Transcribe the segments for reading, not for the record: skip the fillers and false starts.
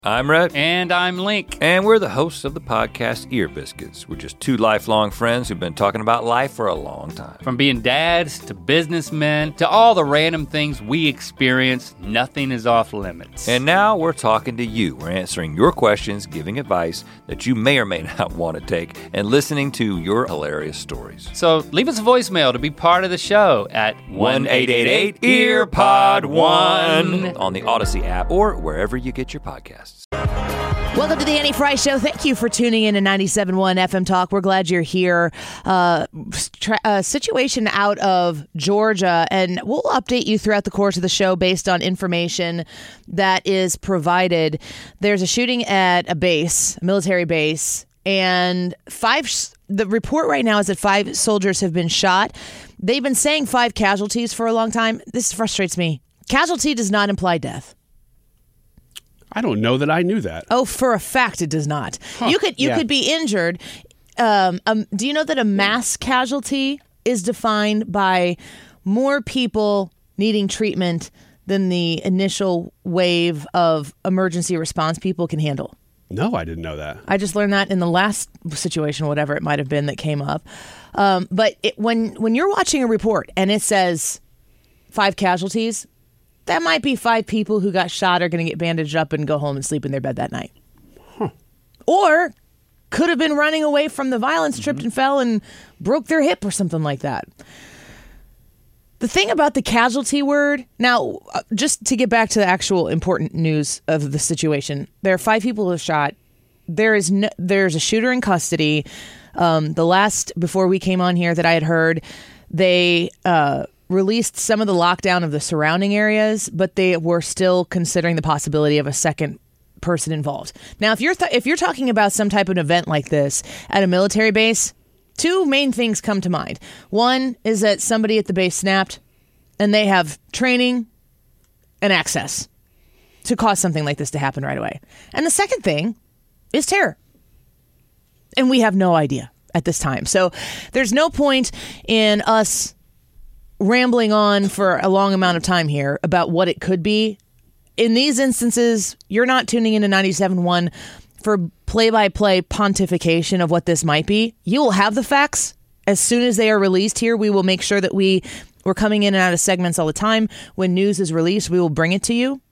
I'm Rhett. And I'm Link. And we're the hosts of the podcast Ear Biscuits. We're just two lifelong friends who've been talking about life for a long time. From being dads to businessmen to all the random things we experience, nothing is off limits. And now we're talking to you. We're answering your questions, giving advice that you may or may not want to take, and listening to your hilarious stories. So leave us a voicemail to be part of the show at 1-888-EARPOD1 on the Odyssey app or wherever you get your podcasts. Welcome to the Annie Fry Show. Thank you for tuning in to 97.1 FM Talk. We're glad you're here. Situation out of Georgia, and we'll update you throughout the course of the show based on information that is provided. There's a shooting at a base, a military base, and the report right now is that 5 soldiers have been shot. They've been saying 5 casualties for a long time. This frustrates me. Casualty does not imply death. I don't know that I knew that. Oh, for a fact, it does not. Huh. You could be injured. Do you know that a mass casualty is defined by more people needing treatment than the initial wave of emergency response people can handle? No, I didn't know that. I just learned that in the last situation, whatever it might have been that came up. But when you're watching a report and it says 5 casualties, that might be 5 people who got shot are going to get bandaged up and go home and sleep in their bed that night. Huh. Or could have been running away from the violence, tripped and fell and broke their hip or something like that. The thing about the casualty word, now, just to get back to the actual important news of the situation, there are 5 people who are shot. There's a shooter in custody. The last, before we came on here, that I had heard, they released some of the lockdown of the surrounding areas, but they were still considering the possibility of a second person involved. Now, if you're talking about some type of event like this at a military base, 2 main things come to mind. One is that somebody at the base snapped, and they have training and access to cause something like this to happen right away. And the second thing is terror. And we have no idea at this time. So there's no point in us rambling on for a long amount of time here about what it could be. In these instances, you're not tuning into 97.1 for play-by-play pontification of what this might be. You will have the facts as soon as they are released here. We will make sure that we're coming in and out of segments all the time. When news is released, we will bring it to you.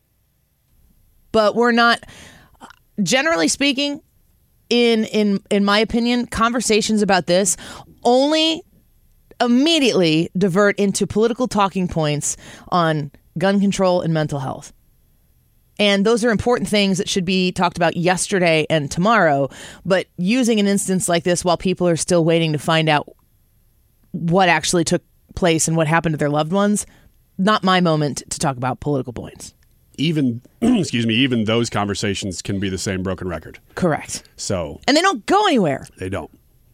But we're not, generally speaking, in my opinion, conversations about this only immediately divert into political talking points on gun control and mental health. And those are important things that should be talked about yesterday and tomorrow. But using an instance like this while people are still waiting to find out what actually took place and what happened to their loved ones, not my moment to talk about political points. Even, even those conversations can be the same broken record. Correct. So, and they don't go anywhere. They don't.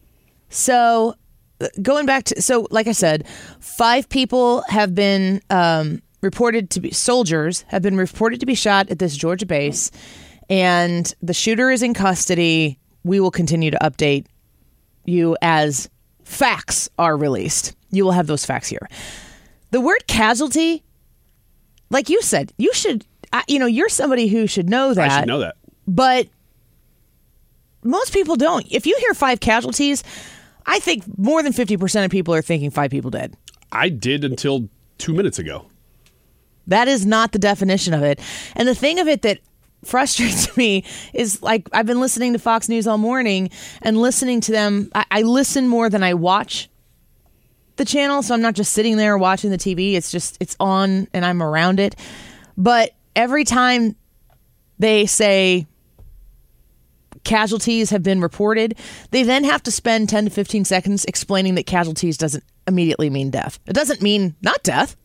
So going back to, like I said, 5 people have been soldiers have been reported to be shot at this Georgia base, and the shooter is in custody. We will continue to update you as facts are released. You will have those facts here. The word casualty, like you said, you should, you're somebody who should know that. I should know that. But most people don't. If you hear 5 casualties, I think more than 50% of people are thinking 5 people dead. I did until 2 minutes ago. That is not the definition of it. And the thing of it that frustrates me is, like, I've been listening to Fox News all morning and listening to them. I listen more than I watch the channel, so I'm not just sitting there watching the TV. It's on and I'm around it. But every time they say casualties have been reported, they then have to spend 10 to 15 seconds explaining that casualties doesn't immediately mean death. It doesn't mean not death.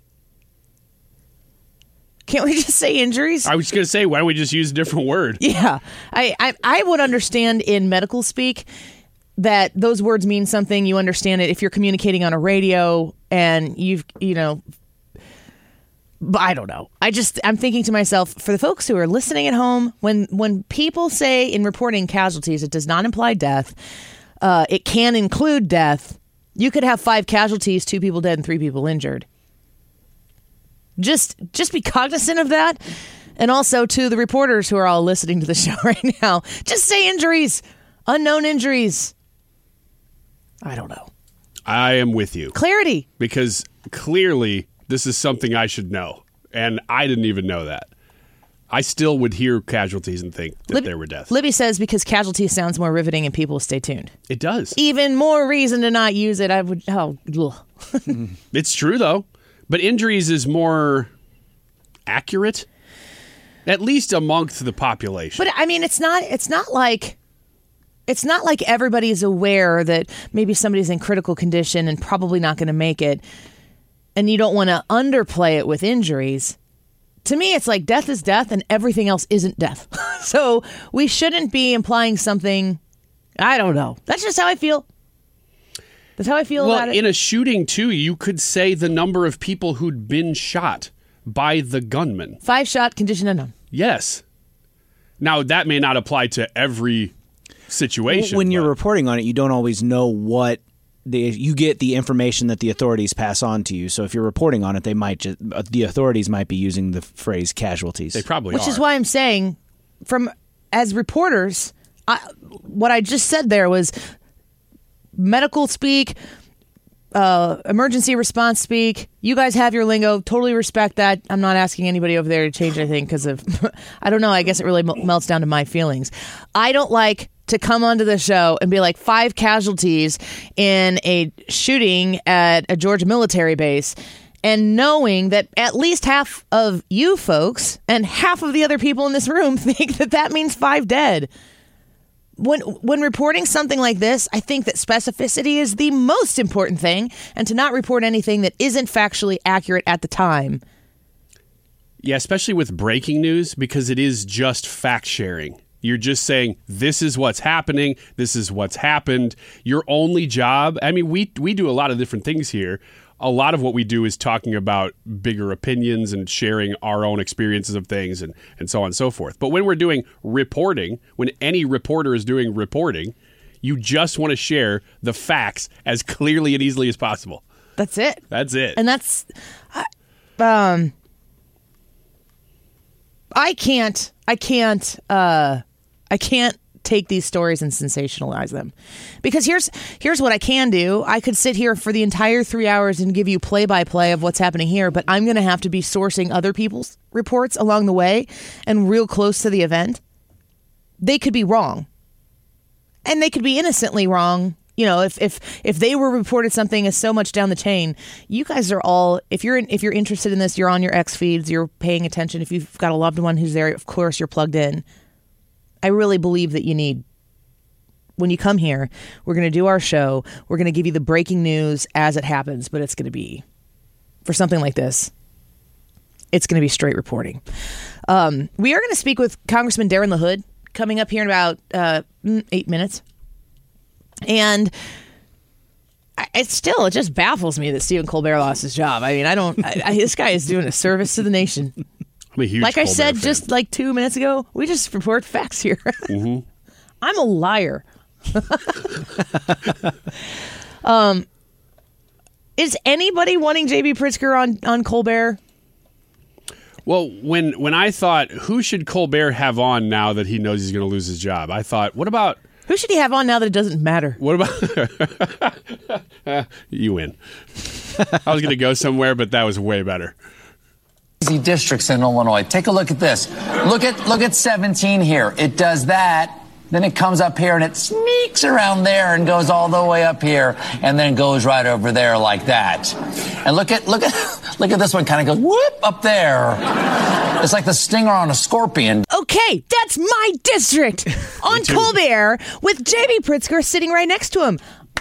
Can't we just say injuries? I was just going to say, why don't we just use a different word? Yeah. I would understand in medical speak that those words mean something. You understand it if you're communicating on a radio and but I don't know. I'm thinking to myself, for the folks who are listening at home, when people say in reporting casualties, it does not imply death. It can include death. You could have 5 casualties, 2 people dead and 3 people injured. Just be cognizant of that. And also to the reporters who are all listening to the show right now, just say injuries, unknown injuries. I don't know. I am with you. Clarity. Because clearly this is something I should know. And I didn't even know that. I still would hear casualties and think that there were deaths. Libby says because casualty sounds more riveting and people stay tuned. It does. Even more reason to not use it. I would. It's true, though. But injuries is more accurate, at least amongst the population. But I mean, it's not like everybody's aware that maybe somebody's in critical condition and probably not going to make it, and you don't want to underplay it with injuries. To me, it's like death is death and everything else isn't death. So we shouldn't be implying something. I don't know. That's just how I feel. That's how I feel about it. In a shooting, too, you could say the number of people who'd been shot by the gunman. 5 shot, condition unknown. Yes. Now, that may not apply to every situation. When you're reporting on it, you don't always know what you get the information that the authorities pass on to you. So if you're reporting on it, the authorities might be using the phrase casualties. They probably Which are. is why I'm saying, as reporters, what I just said there was medical speak, emergency response speak. You guys have your lingo. Totally respect that. I'm not asking anybody over there to change anything because of, I don't know, I guess it really melts down to my feelings. I don't like to come onto the show and be like 5 casualties in a shooting at a Georgia military base, and knowing that at least half of you folks and half of the other people in this room think that means 5 dead. When reporting something like this, I think that specificity is the most important thing, and to not report anything that isn't factually accurate at the time. Yeah, especially with breaking news, because it is just fact sharing. You're just saying, this is what's happening. This is what's happened. Your only job, I mean, we do a lot of different things here. A lot of what we do is talking about bigger opinions and sharing our own experiences of things and so on and so forth. But when we're doing reporting, when any reporter is doing reporting, you just want to share the facts as clearly and easily as possible. That's it. That's it. And that's... I can't take these stories and sensationalize them, because here's what I can do. I could sit here for the entire 3 hours and give you play-by-play of what's happening here, but I'm going to have to be sourcing other people's reports along the way and real close to the event. They could be wrong, and they could be innocently wrong. You know, if they were reported something as so much down the chain, you guys are all, if you're interested in this, you're on your X feeds, you're paying attention. If you've got a loved one who's there, of course you're plugged in. I really believe that when you come here, we're going to do our show. We're going to give you the breaking news as it happens, but it's going to be, for something like this, it's going to be straight reporting. We are going to speak with Congressman Darren LaHood coming up here in about 8 minutes. And it just baffles me that Stephen Colbert lost his job. I mean, this guy is doing a service to the nation. I'm a huge like I Colbert said fan. just like 2 minutes ago, we just report facts here. Mm-hmm. I'm a liar. Is anybody wanting J.B. Pritzker on Colbert? Well, when I thought, who should Colbert have on now that he knows he's going to lose his job? I thought, what about... Who should he have on now that it doesn't matter? What about... You win. I was going to go somewhere, but that was way better. Districts in Illinois. Take a look at this. Look at 17 here. It does that. Then it comes up here and it sneaks around there and goes all the way up here and then goes right over there like that. And look at this one, kind of goes whoop up there. It's like the stinger on a scorpion. Okay, that's my district on Colbert with J.B. Pritzker sitting right next to him.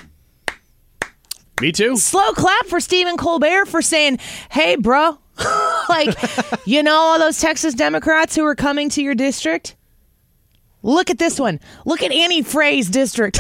Me too. Slow clap for Stephen Colbert for saying, hey, bro, like, you know all those Texas Democrats who are coming to your district? Look at this one. Look at Annie Frey's district.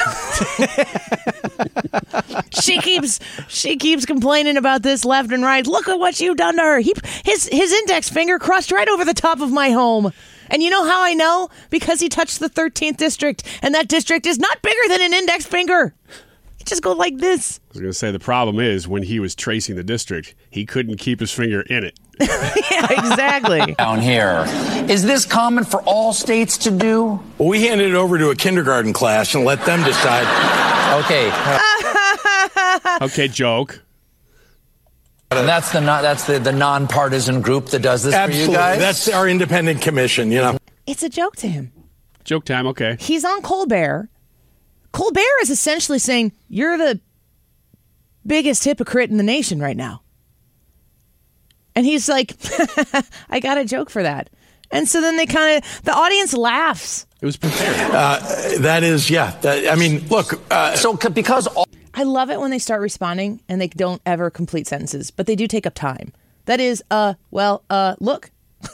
She keeps complaining about this left and right. Look at what you've done to her. His index finger crossed right over the top of my home. And you know how I know? Because he touched the 13th district, and that district is not bigger than an index finger. just go like this. I was going to say the problem is when he was tracing the district, he couldn't keep his finger in it. Yeah, exactly. Down here. Is this common for all states to do? Well, we handed it over to a kindergarten class and let them decide. Okay. Okay, joke. And that's the nonpartisan group that does this Absolutely. for you guys? That's our independent commission, you know. It's a joke to him. Joke time, okay. He's on Colbert. Colbert is essentially saying, you're the biggest hypocrite in the nation right now. And he's like, I got a joke for that. And so then the audience laughs. It was prepared. That is, yeah. Look. Because I love it when they start responding and they don't ever complete sentences, but they do take up time. That is, look.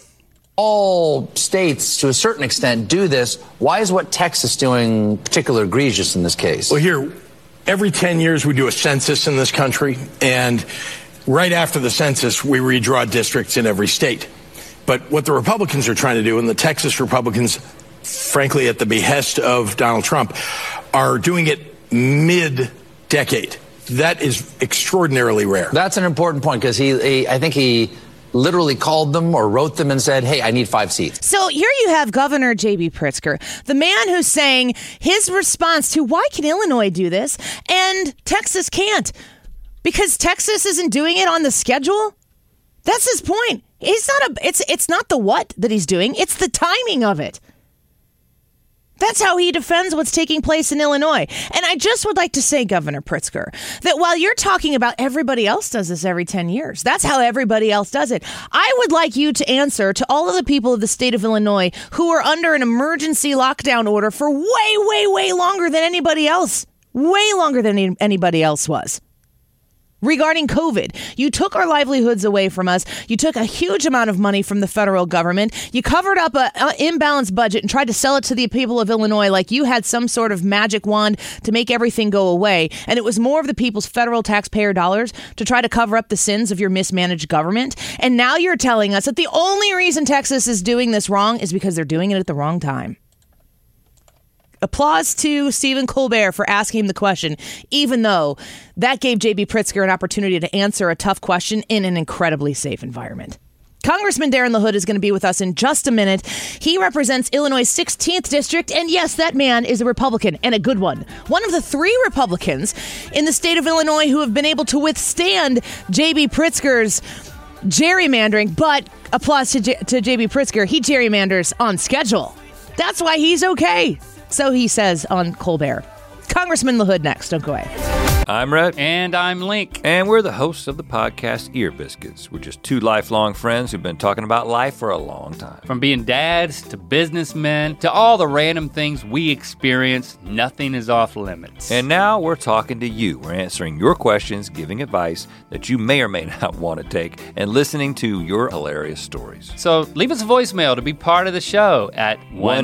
all states, to a certain extent, do this, why is what Texas doing particularly egregious in this case? Well, here, every 10 years we do a census in this country, and right after the census, we redraw districts in every state. But what the Republicans are trying to do, and the Texas Republicans, frankly, at the behest of Donald Trump, are doing it mid-decade. That is extraordinarily rare. That's an important point, because I think he literally called them or wrote them and said, hey, I need 5 seats. So here you have Governor J.B. Pritzker, the man who's saying his response to why can Illinois do this and Texas can't? Because Texas isn't doing it on the schedule? That's his point. It's not the what that he's doing, it's the timing of it. That's how he defends what's taking place in Illinois. And I just would like to say, Governor Pritzker, that while you're talking about everybody else does this every 10 years, that's how everybody else does it. I would like you to answer to all of the people of the state of Illinois who are under an emergency lockdown order for way, way, way longer than anybody else. Way longer than anybody else was. Regarding COVID, you took our livelihoods away from us. You took a huge amount of money from the federal government. You covered up an imbalanced budget and tried to sell it to the people of Illinois like you had some sort of magic wand to make everything go away. And it was more of the people's federal taxpayer dollars to try to cover up the sins of your mismanaged government. And now you're telling us that the only reason Texas is doing this wrong is because they're doing it at the wrong time. Applause to Stephen Colbert for asking him the question, even though that gave J.B. Pritzker an opportunity to answer a tough question in an incredibly safe environment. Congressman Darren LaHood is going to be with us in just a minute. He represents Illinois' 16th district, and yes, that man is a Republican, and a good one. One of the 3 Republicans in the state of Illinois who have been able to withstand J.B. Pritzker's gerrymandering, but applause to J.B. Pritzker, he gerrymanders on schedule. That's why he's okay. So he says on Colbert. Congressman LaHood next. Don't go away. I'm Rhett. And I'm Link. And we're the hosts of the podcast Ear Biscuits. We're just 2 lifelong friends who've been talking about life for a long time. From being dads to businessmen to all the random things we experience, nothing is off limits. And now we're talking to you. We're answering your questions, giving advice that you may or may not want to take, and listening to your hilarious stories. So leave us a voicemail to be part of the show at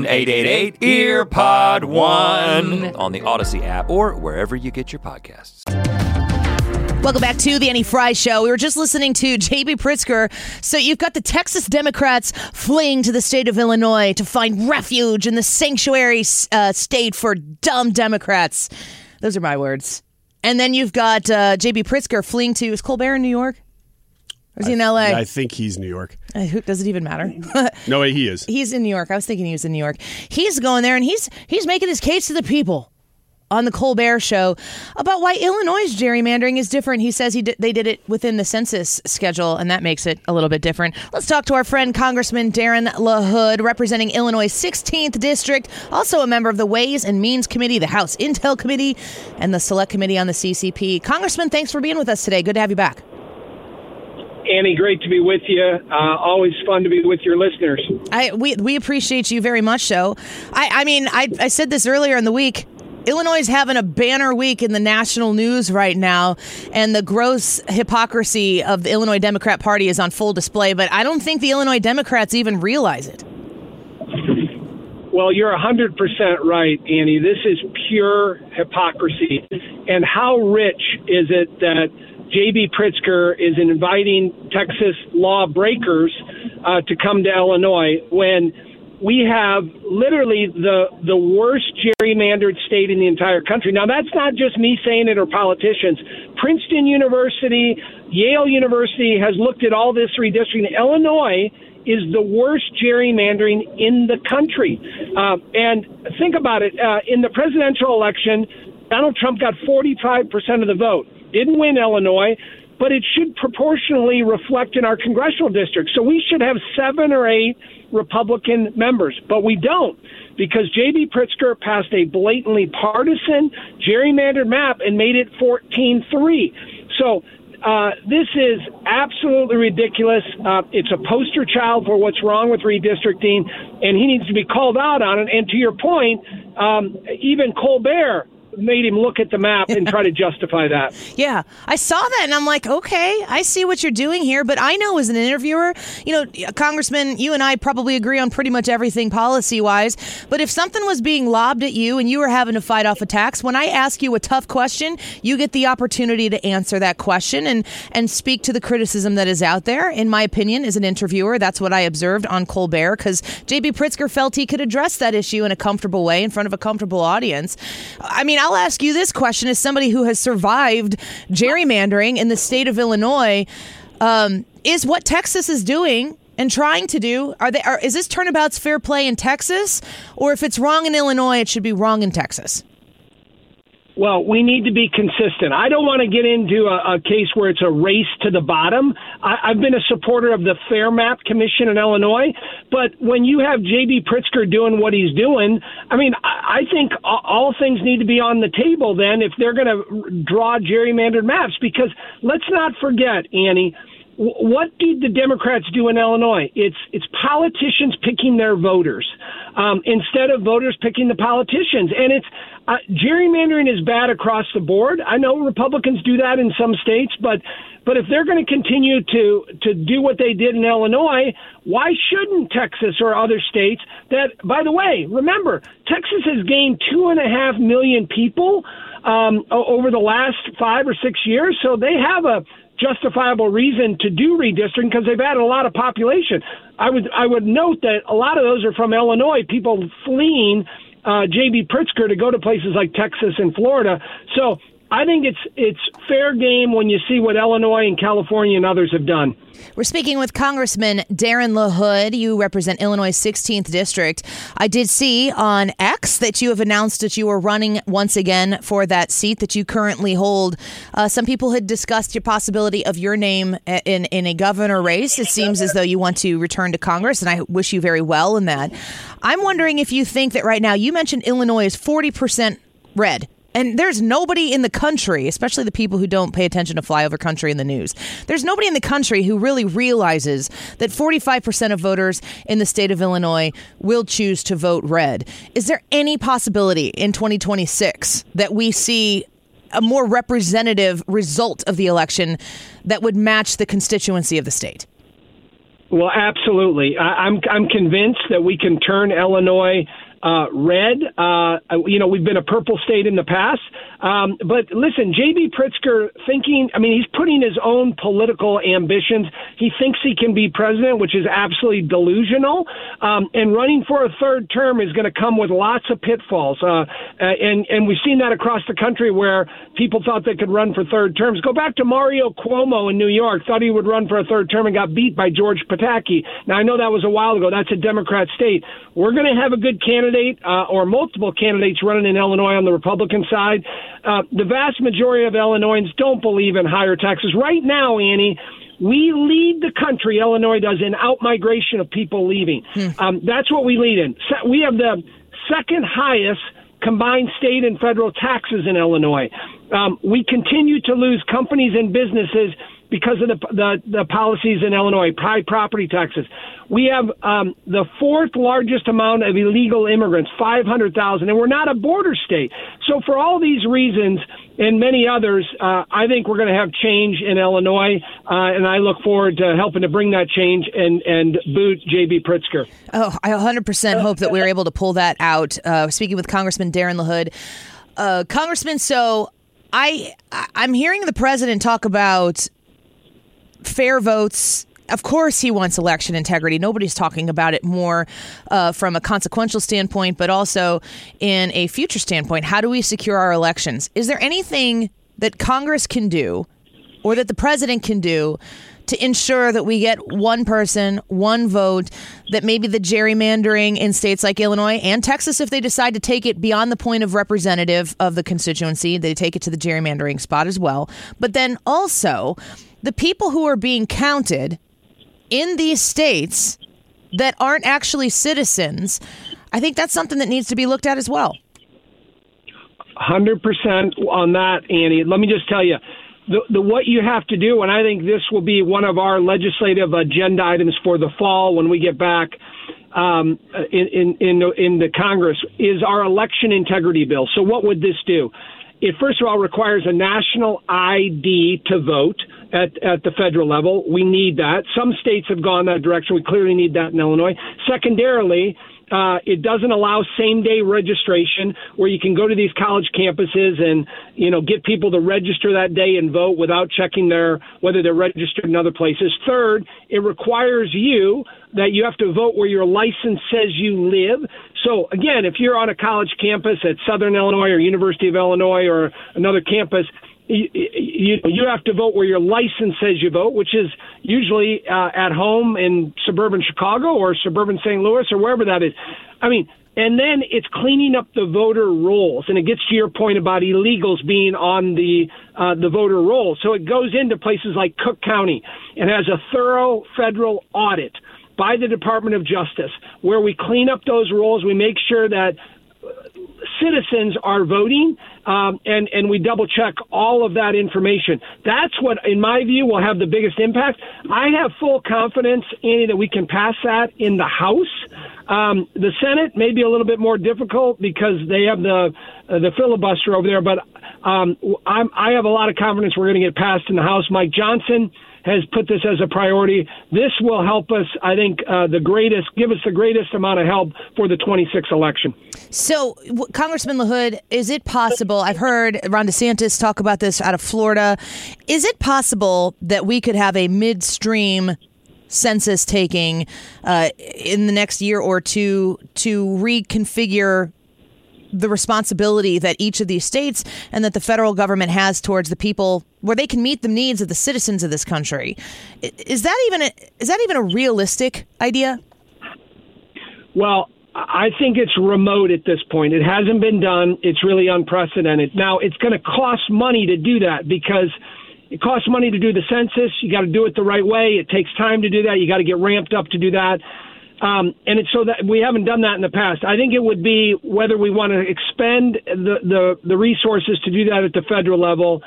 1-888-EARPOD-1 on the Odyssey app or wherever you get your podcasts. Welcome back to the Annie Fry Show. We were just listening to J.B. Pritzker. So you've got the Texas Democrats fleeing to the state of Illinois to find refuge in the sanctuary state for dumb Democrats. Those are my words. And then you've got J.B. Pritzker fleeing to, is Colbert in New York? Or is he in L.A.? I think he's New York. Does it even matter? No, he is. He's in New York. I was thinking he was in New York. He's going there and he's making his case to the people on the Colbert Show about why Illinois' gerrymandering is different. He says they did it within the census schedule, and that makes it a little bit different. Let's talk to our friend Congressman Darren LaHood, representing Illinois' 16th District, also a member of the Ways and Means Committee, the House Intel Committee, and the Select Committee on the CCP. Congressman, thanks for being with us today. Good to have you back. Annie, great to be with you. Always fun to be with your listeners. We appreciate you very much so. I said this earlier in the week. Illinois is having a banner week in the national news right now, and the gross hypocrisy of the Illinois Democrat Party is on full display, but I don't think the Illinois Democrats even realize it. Well, you're 100% right, Annie. This is pure hypocrisy. And how rich is it that J.B. Pritzker is inviting Texas lawbreakers to come to Illinois when we have literally the worst gerrymandered state in the entire country. Now, that's not just me saying it or politicians. Princeton University, Yale University has looked at all this redistricting. Illinois is the worst gerrymandering in the country. And think about it. In the presidential election, Donald Trump got 45% of the vote. Didn't win Illinois, but it should proportionally reflect in our congressional districts. So we should have 7 or 8 Republican members, but we don't, because J.B. Pritzker passed a blatantly partisan gerrymandered map and made it 14-3. So this is absolutely ridiculous. It's a poster child for what's wrong with redistricting, and he needs to be called out on it. And to your point, even Colbert made him look at the map and try to justify that. Yeah, I saw that and I'm like, okay, I see what you're doing here. But I know as an interviewer, Congressman, you and I probably agree on pretty much everything policy-wise. But if something was being lobbed at you and you were having to fight off attacks, when I ask you a tough question, you get the opportunity to answer that question and speak to the criticism that is out there. In my opinion, as an interviewer, that's what I observed on Colbert, because J.B. Pritzker felt he could address that issue in a comfortable way in front of a comfortable audience. I mean, I'll ask you this question as somebody who has survived gerrymandering in the state of Illinois. Is what Texas is doing and trying to do, is this turnabout's fair play in Texas? Or if it's wrong in Illinois, it should be wrong in Texas? Well, we need to be consistent. I don't want to get into a case where it's a race to the bottom. I've been a supporter of the Fair Map Commission in Illinois, but when you have J.B. Pritzker doing what he's doing, I mean, I think all things need to be on the table then if they're going to draw gerrymandered maps, because let's not forget, Annie, what did the Democrats do in Illinois? It's politicians picking their voters instead of voters picking the politicians. And it's gerrymandering is bad across the board. I know Republicans do that in some states, but if they're going to continue to do what they did in Illinois, why shouldn't Texas or other states that, by the way, remember, Texas has gained 2.5 million people over the last 5 or 6 years, so they have a justifiable reason to do redistricting because they've added a lot of population. I would note that a lot of those are from Illinois, people fleeing J.B. Pritzker to go to places like Texas and Florida. So I think it's fair game when you see what Illinois and California and others have done. We're speaking with Congressman Darren LaHood. You represent Illinois' 16th District. I did see on X that you have announced that you are running once again for that seat that you currently hold. Some people had discussed your possibility of your name in a governor race. It seems as though you want to return to Congress, and I wish you very well in that. I'm wondering if you think that right now, you mentioned Illinois is 40% red. And there's nobody in the country, especially the people who don't pay attention to flyover country in the news. There's nobody in the country who really realizes that 45% of voters in the state of Illinois will choose to vote red. Is there any possibility in 2026 that we see a more representative result of the election that would match the constituency of the state? Well, absolutely. I'm convinced that we can turn Illinois red. We've been a purple state in the past. But listen, J.B. Pritzker he's putting his own political ambitions. He thinks he can be president, which is absolutely delusional. And running for a third term is going to come with lots of pitfalls. And we've seen that across the country where people thought they could run for third terms. Go back to Mario Cuomo in New York, thought he would run for a third term and got beat by George Pataki. Now, I know that was a while ago. That's a Democrat state. We're going to have a good candidate or multiple candidates running in Illinois on the Republican side. The vast majority of Illinoisans don't believe in higher taxes. Right now, Annie, we lead the country, Illinois does, in out-migration of people leaving. That's what we lead in. We have the second highest combined state and federal taxes in Illinois. We continue to lose companies and businesses because of the policies in Illinois, high property taxes. We have the fourth largest amount of illegal immigrants, 500,000, and we're not a border state. So for all these reasons and many others, I think we're going to have change in Illinois, and I look forward to helping to bring that change and boot J.B. Pritzker. Oh, I 100% hope that we're able to pull that out. Speaking with Congressman Darren LaHood. Congressman, so I'm hearing the president talk about fair votes of course he wants election integrity. Nobody's talking about it more from a consequential standpoint, but also in a future standpoint. How do we secure our elections? Is there anything that Congress can do or that the president can do to ensure that we get one person, one vote, that maybe the gerrymandering in states like Illinois and Texas, if they decide to take it beyond the point of representative of the constituency, they take it to the gerrymandering spot as well. But then also the people who are being counted in these states that aren't actually citizens, I think that's something that needs to be looked at as well. 100% on that, Annie. Let me just tell you, the what you have to do, and I think this will be one of our legislative agenda items for the fall when we get back in the Congress, is our election integrity bill. So what would this do? It first of all requires a national ID to vote at the federal level. We need that. Some states have gone that direction. We clearly need that in Illinois. Secondarily, it doesn't allow same-day registration where you can go to these college campuses and, get people to register that day and vote without checking whether they're registered in other places. Third, it requires that you have to vote where your license says you live. So, again, if you're on a college campus at Southern Illinois or University of Illinois or another campus, you have to vote where your license says you vote, which is usually at home in suburban Chicago or suburban St. Louis or wherever that is. And then it's cleaning up the voter rolls, and it gets to your point about illegals being on the voter roll. So it goes into places like Cook County and has a thorough federal audit by the Department of Justice where we clean up those rolls. We make sure that citizens are voting, and we double check all of that information. That's what, in my view, will have the biggest impact. I have full confidence, Annie, that we can pass that in the House. The Senate may be a little bit more difficult because they have the filibuster over there, but I have a lot of confidence we're going to get passed in the House. Mike Johnson has put this as a priority. This will help us, I think, give us the greatest amount of help for the 26th election. So, Congressman LaHood, is it possible, I've heard Ron DeSantis talk about this out of Florida, is it possible that we could have a midstream census taking in the next year or two to reconfigure the responsibility that each of these states and that the federal government has towards the people, where they can meet the needs of the citizens of this country? Is that even a realistic idea? Well, I think it's remote at this point. It hasn't been done. It's really unprecedented. Now, it's going to cost money to do that because it costs money to do the census. You got to do it the right way. It takes time to do that. You got to get ramped up to do that. And it's so that we haven't done that in the past. I think it would be whether we want to expend the resources to do that at the federal level.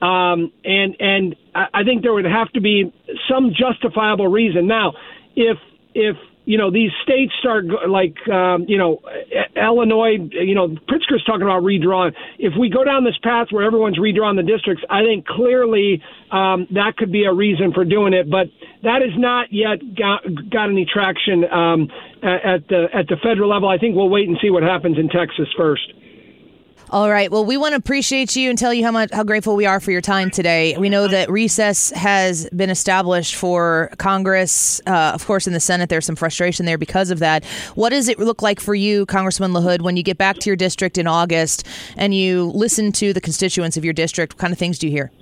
And I think there would have to be some justifiable reason. Now, if these states start like, Illinois, Pritzker's talking about redrawing. If we go down this path where everyone's redrawing the districts, I think clearly that could be a reason for doing it. But that has not yet got any traction at the federal level. I think we'll wait and see what happens in Texas first. All right. Well, we want to appreciate you and tell you how grateful we are for your time today. We know that recess has been established for Congress. Of course, in the Senate, there's some frustration there because of that. What does it look like for you, Congressman LaHood, when you get back to your district in August and you listen to the constituents of your district? What kind of things do you hear?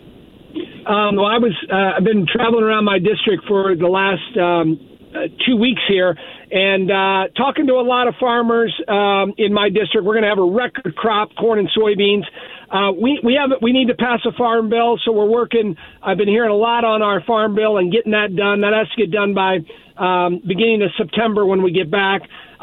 Well, I've been traveling around my district for the last 2 weeks here and talking to a lot of farmers in my district. We're going to have a record crop, corn and soybeans. We need to pass a farm bill, so we're working. I've been hearing a lot on our farm bill and getting that done. That has to get done by beginning of September when we get back.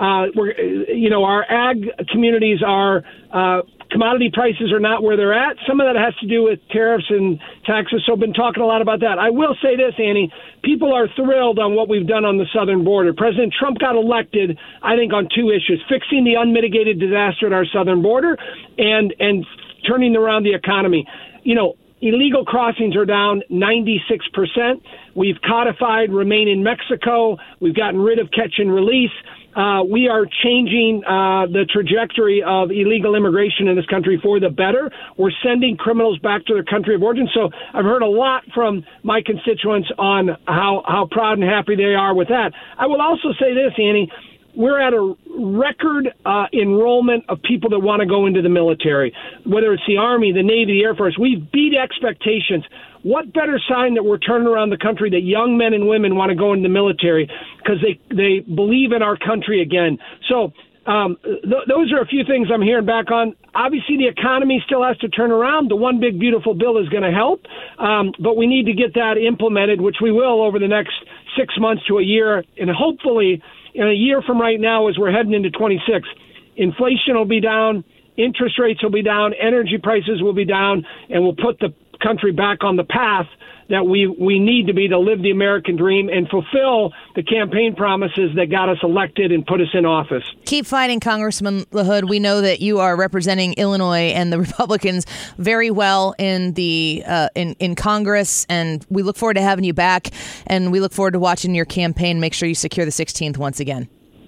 Our ag communities are commodity prices are not where they're at. Some of that has to do with tariffs and taxes, so I've been talking a lot about that. I will say this, Annie, people are thrilled on what we've done on the southern border. President Trump got elected, I think, on two issues: fixing the unmitigated disaster at our southern border and turning around the economy. Illegal crossings are down 96%. We've codified Remain in Mexico. We've gotten rid of catch and release. we are changing the trajectory of illegal immigration in this country for the better. We're sending criminals back to their country of origin. So I've heard a lot from my constituents on how proud and happy they are with that. I will also say this, Annie. We're at a record enrollment of people that want to go into the military, whether it's the Army, the Navy, the Air Force. We've beat expectations. What better sign that we're turning around the country that young men and women want to go into the military because they believe in our country again. So those are a few things I'm hearing back on. Obviously, the economy still has to turn around. The one big beautiful bill is going to help, but we need to get that implemented, which we will over the next 6 months to a year, and hopefully in a year from right now as we're heading into 26, inflation will be down, interest rates will be down, energy prices will be down, and we'll put the country back on the path that we need to be to live the American dream and fulfill the campaign promises that got us elected and put us in office. Keep fighting, Congressman LaHood. We know that you are representing Illinois and the Republicans very well in the in Congress, and we look forward to having you back, and we look forward to watching your campaign. Make sure you secure the 16th once again.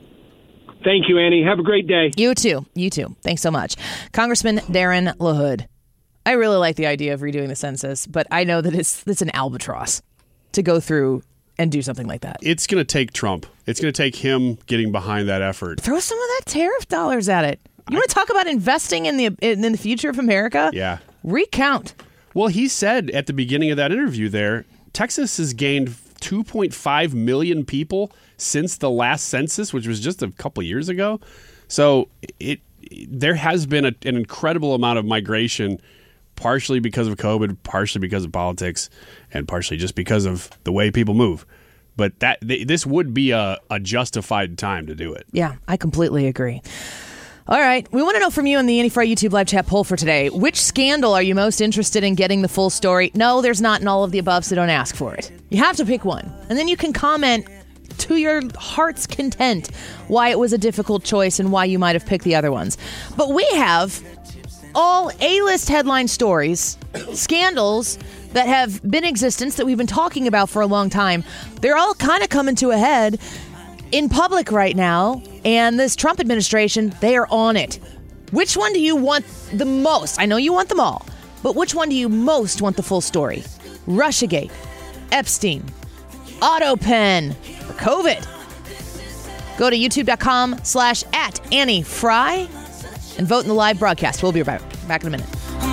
Thank you, Annie. Have a great day. You too. You too. Thanks so much. Congressman Darren LaHood. I really like the idea of redoing the census, but I know that it's an albatross to go through and do something like that. It's going to take Trump. It's going to take him getting behind that effort. Throw some of that tariff dollars at it. You want to talk about investing in the future of America? Yeah. Recount. Well, he said at the beginning of that interview there, Texas has gained 2.5 million people since the last census, which was just a couple years ago. So there has been an incredible amount of migration, partially because of COVID, partially because of politics, and partially just because of the way people move. But this would be a justified time to do it. Yeah, I completely agree. All right. We want to know from you in the Annie Frey YouTube live chat poll for today. Which scandal are you most interested in getting the full story? No, there's not in all of the above, so don't ask for it. You have to pick one. And then you can comment to your heart's content why it was a difficult choice and why you might have picked the other ones. But we have all A-list headline stories, scandals that have been in existence that we've been talking about for a long time. They're all kind of coming to a head in public right now, and this Trump administration, they are on it. Which one do you want the most? I know you want them all, but which one do you most want the full story? Russiagate, Epstein, AutoPen, or COVID? Go to youtube.com/@AnnieFry and vote in the live broadcast. We'll be back in a minute.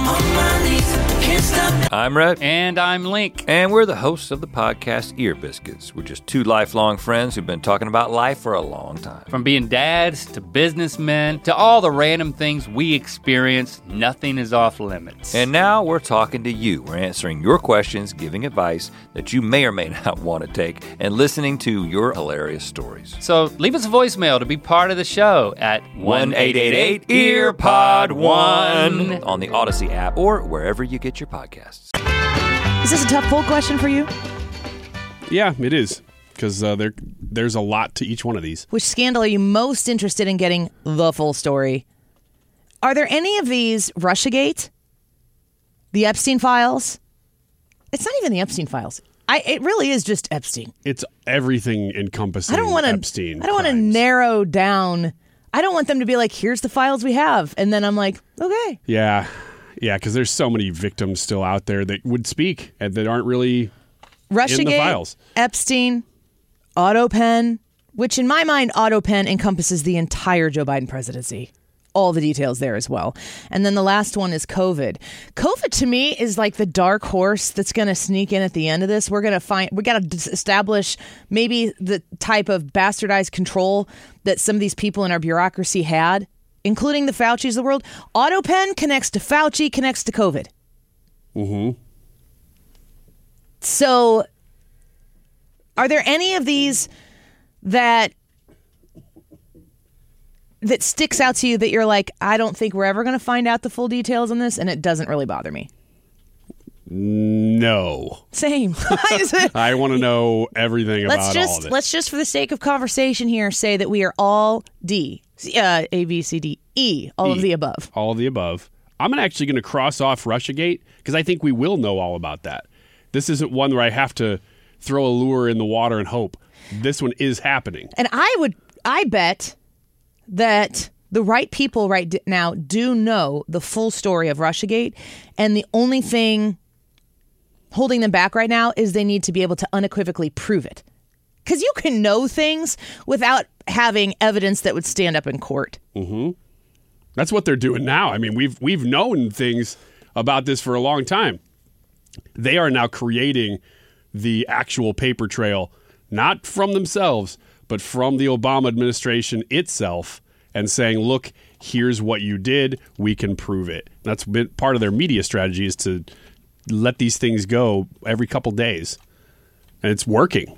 I'm Rhett. And I'm Link. And we're the hosts of the podcast Ear Biscuits. We're just two lifelong friends who've been talking about life for a long time. From being dads to businessmen to all the random things we experience, nothing is off limits. And now we're talking to you. We're answering your questions, giving advice that you may or may not want to take, and listening to your hilarious stories. So leave us a voicemail to be part of the show at 1-888-EARPOD1 on the Odyssey app or wherever you get your podcasts. Is this a tough poll question for you? Yeah, it is, because there's a lot to each one of these. Which scandal are you most interested in getting the full story? Are there any of these Russiagate? The Epstein files? It's not even the Epstein files. It really is just Epstein. It's everything encompassing Epstein. I don't want to narrow down. I don't want them to be like, here's the files we have. And then I'm like, okay. Yeah, because there's so many victims still out there that would speak and that aren't really Russiagate, in the files. Epstein, AutoPen, which in my mind, AutoPen encompasses the entire Joe Biden presidency. All the details there as well. And then the last one is COVID. COVID to me is like the dark horse that's going to sneak in at the end of this. We got to establish maybe the type of bastardized control that some of these people in our bureaucracy had, including the Faucis of the world. AutoPen connects to Fauci, connects to COVID. Mm-hmm. So are there any of these that sticks out to you that you're like, I don't think we're ever going to find out the full details on this, and it doesn't really bother me? No. Same. I want to know everything about all of it. Let's just, for the sake of conversation here, say that we are all D. A, B, C, D, E. All of the above. All of the above. I'm actually going to cross off Russiagate because I think we will know all about that. This isn't one where I have to throw a lure in the water and hope. This one is happening. And I I bet that the right people right now do know the full story of Russiagate, and the only thing holding them back right now is they need to be able to unequivocally prove it. Because you can know things without having evidence that would stand up in court. Mm-hmm. That's what they're doing now. I mean, we've known things about this for a long time. They are now creating the actual paper trail, not from themselves, but from the Obama administration itself, and saying, look, here's what you did. We can prove it. That's been part of their media strategy, is to let these things go every couple days. And it's working.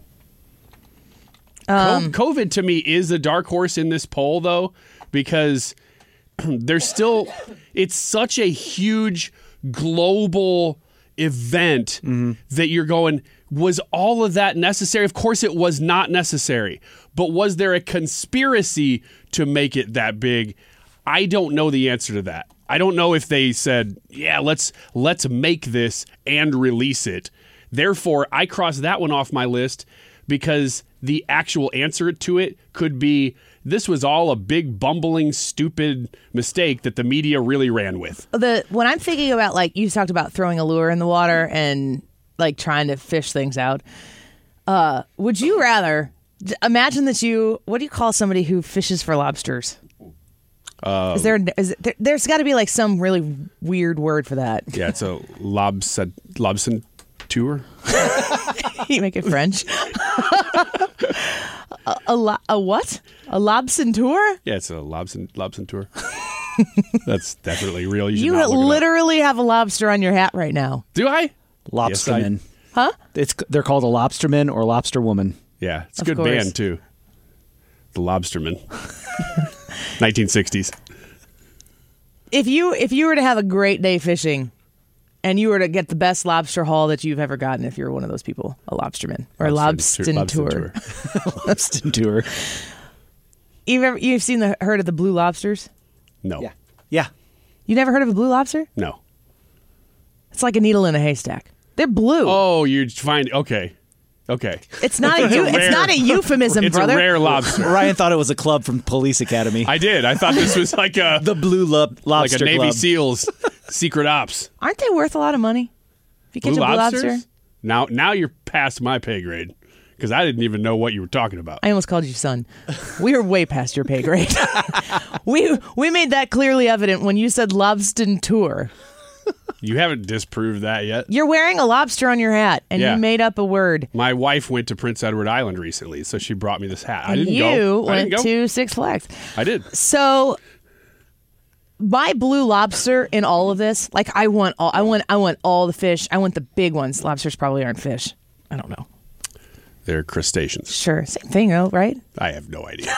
COVID to me is a dark horse in this poll, though, because there's still, it's such a huge global event that you're going, was all of that necessary? Of course it was not necessary. But was there a conspiracy to make it that big? I don't know the answer to that. I don't know if they said, yeah, let's make this and release it. Therefore, I cross that one off my list, because the actual answer to it could be, this was all a big, bumbling, stupid mistake that the media really ran with. When I'm thinking about, like, you talked about throwing a lure in the water and, like, trying to fish things out. Would you rather imagine that what do you call somebody who fishes for lobsters? There's got to be, like, some really weird word for that. Yeah, it's a lobson tour. You make it French. A what? A lobson tour? Yeah, it's a lobson tour. That's definitely real. You literally have a lobster on your hat right now. Do I? Lobsterman. Yes, huh? They're called a lobsterman or lobster woman. Yeah, it's a good band too. The Lobsterman. 1960s. If you were to have a great day fishing, and you were to get the best lobster haul that you've ever gotten, if you're one of those people, a lobsterman or a lobstin tour. Lobstin tour. You've heard of the blue lobsters? No. Yeah. You never heard of a blue lobster? No. It's like a needle in a haystack. They're blue. Oh, you find okay. It's not it's not a euphemism, it's brother. It's a rare lobster. Ryan thought it was a club from Police Academy. I did. I thought this was like the Blue Lobster like a Navy Club. SEALs secret ops. Aren't they worth a lot of money? If you catch a blue lobster? Now you're past my pay grade, because I didn't even know what you were talking about. I almost called you son. We are way past your pay grade. we made that clearly evident when you said lobstin tour. You haven't disproved that yet. You're wearing a lobster on your hat, and you made up a word. My wife went to Prince Edward Island recently, so she brought me this hat. And I didn't you go. went to Six Flags. I did. So, my blue lobster in all of this, like, I want all the fish. I want the big ones. Lobsters probably aren't fish. I don't know. They're crustaceans. Sure, same thing, though, right? I have no idea.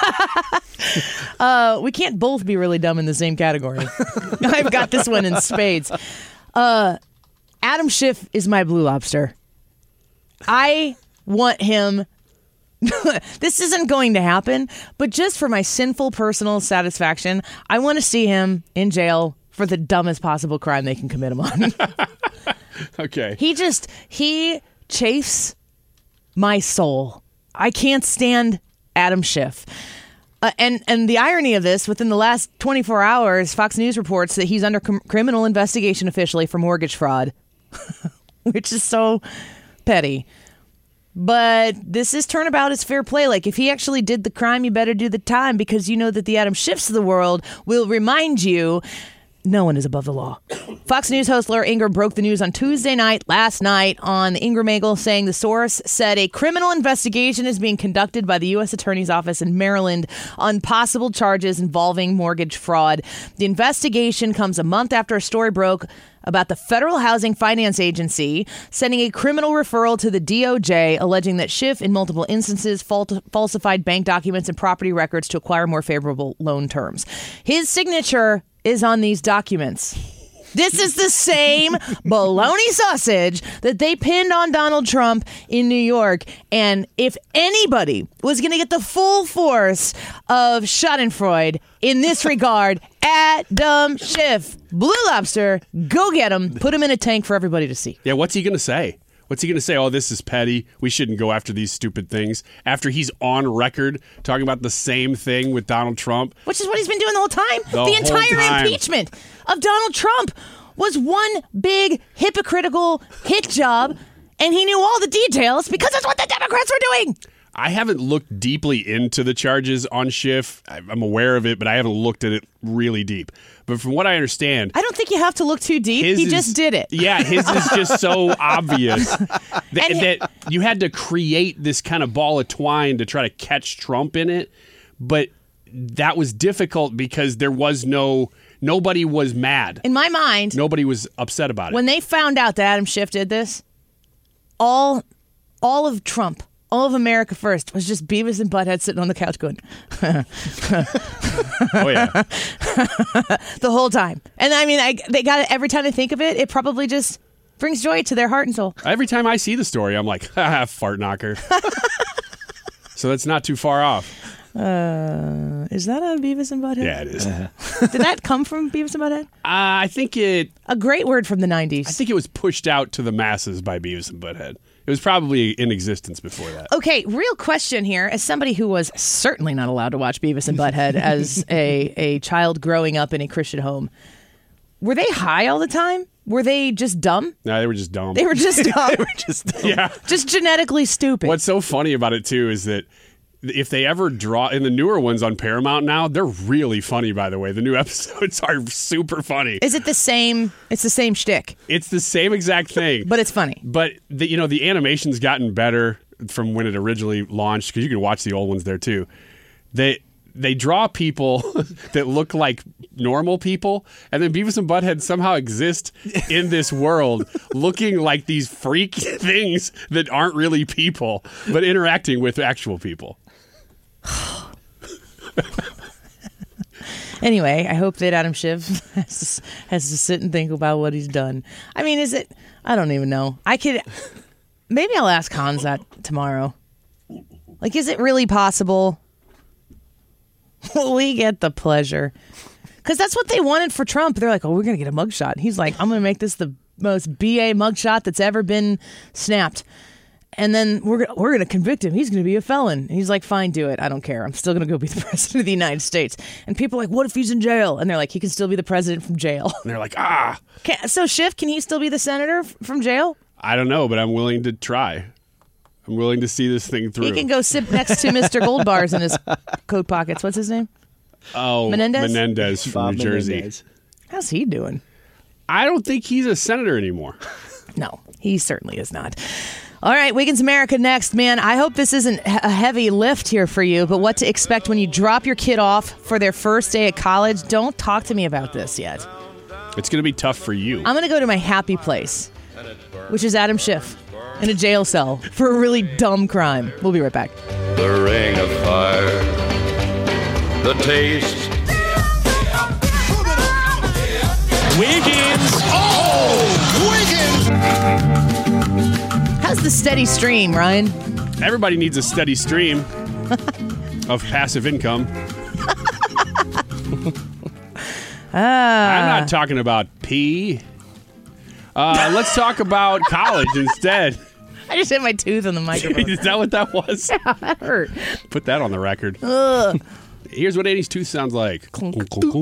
We can't both be really dumb in the same category. I've got this one in spades. Adam Schiff is my blue lobster. I want him. This isn't going to happen, but just for my sinful personal satisfaction, I want to see him in jail for the dumbest possible crime they can commit him on. Okay. He chafes my soul. I can't stand Adam Schiff. And the irony of this, within the last 24 hours, Fox News reports that he's under criminal investigation officially for mortgage fraud, which is so petty. But this is turnabout is fair play. Like, if he actually did the crime, you better do the time, because you know that the Adam Schiffs of the world will remind you no one is above the law. Fox News host Laura Ingraham broke the news on Tuesday night, last night, on the Ingraham-Angle, saying the source said a criminal investigation is being conducted by the U.S. Attorney's Office in Maryland on possible charges involving mortgage fraud. The investigation comes a month after a story broke about the Federal Housing Finance Agency sending a criminal referral to the DOJ alleging that Schiff, in multiple instances, falsified bank documents and property records to acquire more favorable loan terms. His signature is on these documents. This is the same bologna sausage that they pinned on Donald Trump in New York. And if anybody was going to get the full force of Schadenfreude in this regard, Adam Schiff, Blue Lobster, go get him. Put him in a tank for everybody to see. Yeah, what's he going to say? What's he going to say? Oh, this is petty. We shouldn't go after these stupid things. After he's on record talking about the same thing with Donald Trump. Which is what he's been doing the whole time. The whole entire time. impeachment of Donald Trump was one big hypocritical hit job, and he knew all the details because that's what the Democrats were doing. I haven't looked deeply into the charges on Schiff. I'm aware of it, but I haven't looked at it really deep. But from what I understand, I don't think you have to look too deep. He just did it. Yeah, his is just so obvious that you had to create this kind of ball of twine to try to catch Trump in it. But that was difficult because there was nobody was mad. In my mind, nobody was upset about it. When they found out that Adam Schiff did this, all of Trump, all of America First was just Beavis and Butthead sitting on the couch going, oh, yeah. the whole time. And I mean, they got it every time they think of it. It probably just brings joy to their heart and soul. Every time I see the story, I'm like, ha, fart knocker. So that's not too far off. Is that a Beavis and Butthead? Yeah, it is. Did that come from Beavis and Butthead? I think a great word from the 90s. I think it was pushed out to the masses by Beavis and Butthead. It was probably in existence before that. Okay, real question here. As somebody who was certainly not allowed to watch Beavis and Butthead as a child growing up in a Christian home, were they high all the time? Were they just dumb? No, they were just dumb. They were just dumb. They were just dumb. Yeah. Just genetically stupid. What's so funny about it, too, is that if they ever draw in the newer ones on Paramount now, they're really funny, by the way. The new episodes are super funny. Is it the same? It's the same shtick. It's the same exact thing. But it's funny. But, the animation's gotten better from when it originally launched, because you can watch the old ones there, too. They draw people that look like normal people, and then Beavis and Butthead somehow exist in this world looking like these freak things that aren't really people, but interacting with actual people. Anyway, I hope that Adam Schiff has to sit and think about what he's done. I mean, is it? I don't even know. Maybe I'll ask Hans that tomorrow. Like, is it really possible? Will we get the pleasure? Because that's what they wanted for Trump. They're like, oh, we're going to get a mugshot. He's like, I'm going to make this the most BA mugshot that's ever been snapped. And then we're going to convict him. He's going to be a felon. And he's like, fine, do it. I don't care. I'm still going to go be the president of the United States. And people are like, what if he's in jail? And they're like, he can still be the president from jail. And they're like, So Schiff, can he still be the senator from jail? I don't know, but I'm willing to try. I'm willing to see this thing through. He can go sit next to Mr. Goldbars in his coat pockets. What's his name? Oh, Menendez from Bob New Jersey. Menendez. How's he doing? I don't think he's a senator anymore. No, he certainly is not. All right, Wiggins America next. Man, I hope this isn't a heavy lift here for you, but what to expect when you drop your kid off for their first day at college. Don't talk to me about this yet. It's going to be tough for you. I'm going to go to my happy place, which is Adam Schiff in a jail cell for a really dumb crime. We'll be right back. The ring of fire, the taste. Wiggins! Oh, Wiggins! How's the steady stream, Ryan? Everybody needs a steady stream of passive income. I'm not talking about pee. Let's talk about college instead. I just hit my tooth on the microphone. Is that what that was? Yeah, that hurt. Put that on the record. Ugh. Here's what Annie's tooth sounds like. Clunk.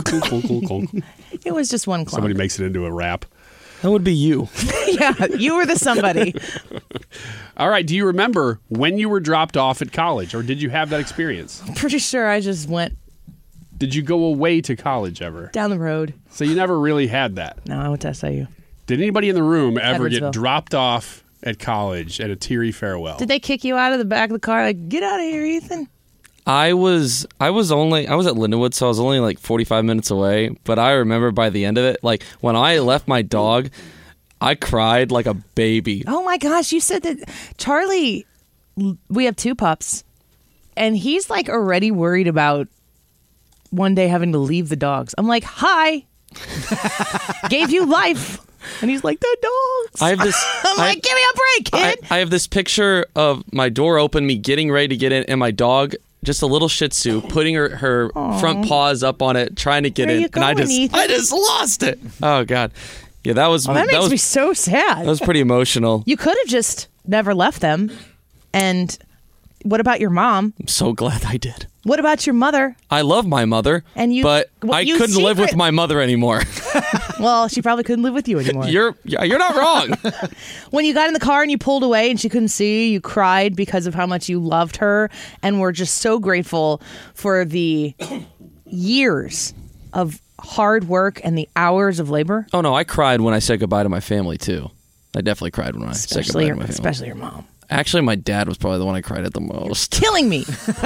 It was just one clunk. Somebody makes it into a rap. That would be you. Yeah, you were the somebody. All right. Do you remember when you were dropped off at college, or did you have that experience? I'm pretty sure I just went Did you go away to college ever? down the road. So you never really had that. No, I went to SIU. Did anybody in the room ever Edwardsville. get dropped off at college at a teary farewell? Did they kick you out of the back of the car? Like, get out of here, Ethan. I was at Lindenwood, so I was only like 45 minutes away. But I remember by the end of it, like when I left my dog, I cried like a baby. Oh my gosh, you said that Charlie, we have 2 pups, and he's like already worried about one day having to leave the dogs. I'm like, hi, gave you life. And he's like, the dogs. I have this. I'm like, give me a break, kid. I have this picture of my door open, me getting ready to get in, and my dog, just a little Shih Tzu, putting her front paws up on it, trying to get Where in, you going, and Ethan? I just lost it. Oh God. Yeah, that was That makes me so sad. That was pretty emotional. You could have just never left them. And what about your mom? I'm so glad I did. What about your mother? I love my mother, but I couldn't live with my mother anymore. Well, she probably couldn't live with you anymore. You're not wrong. When you got in the car and you pulled away and she couldn't see you, you cried because of how much you loved her, and we're just so grateful for the years of hard work and the hours of labor. Oh no, I cried when I said goodbye to my family too. I definitely cried when I said goodbye to my family. Especially your mom. Actually, my dad was probably the one I cried at the most. Killing me.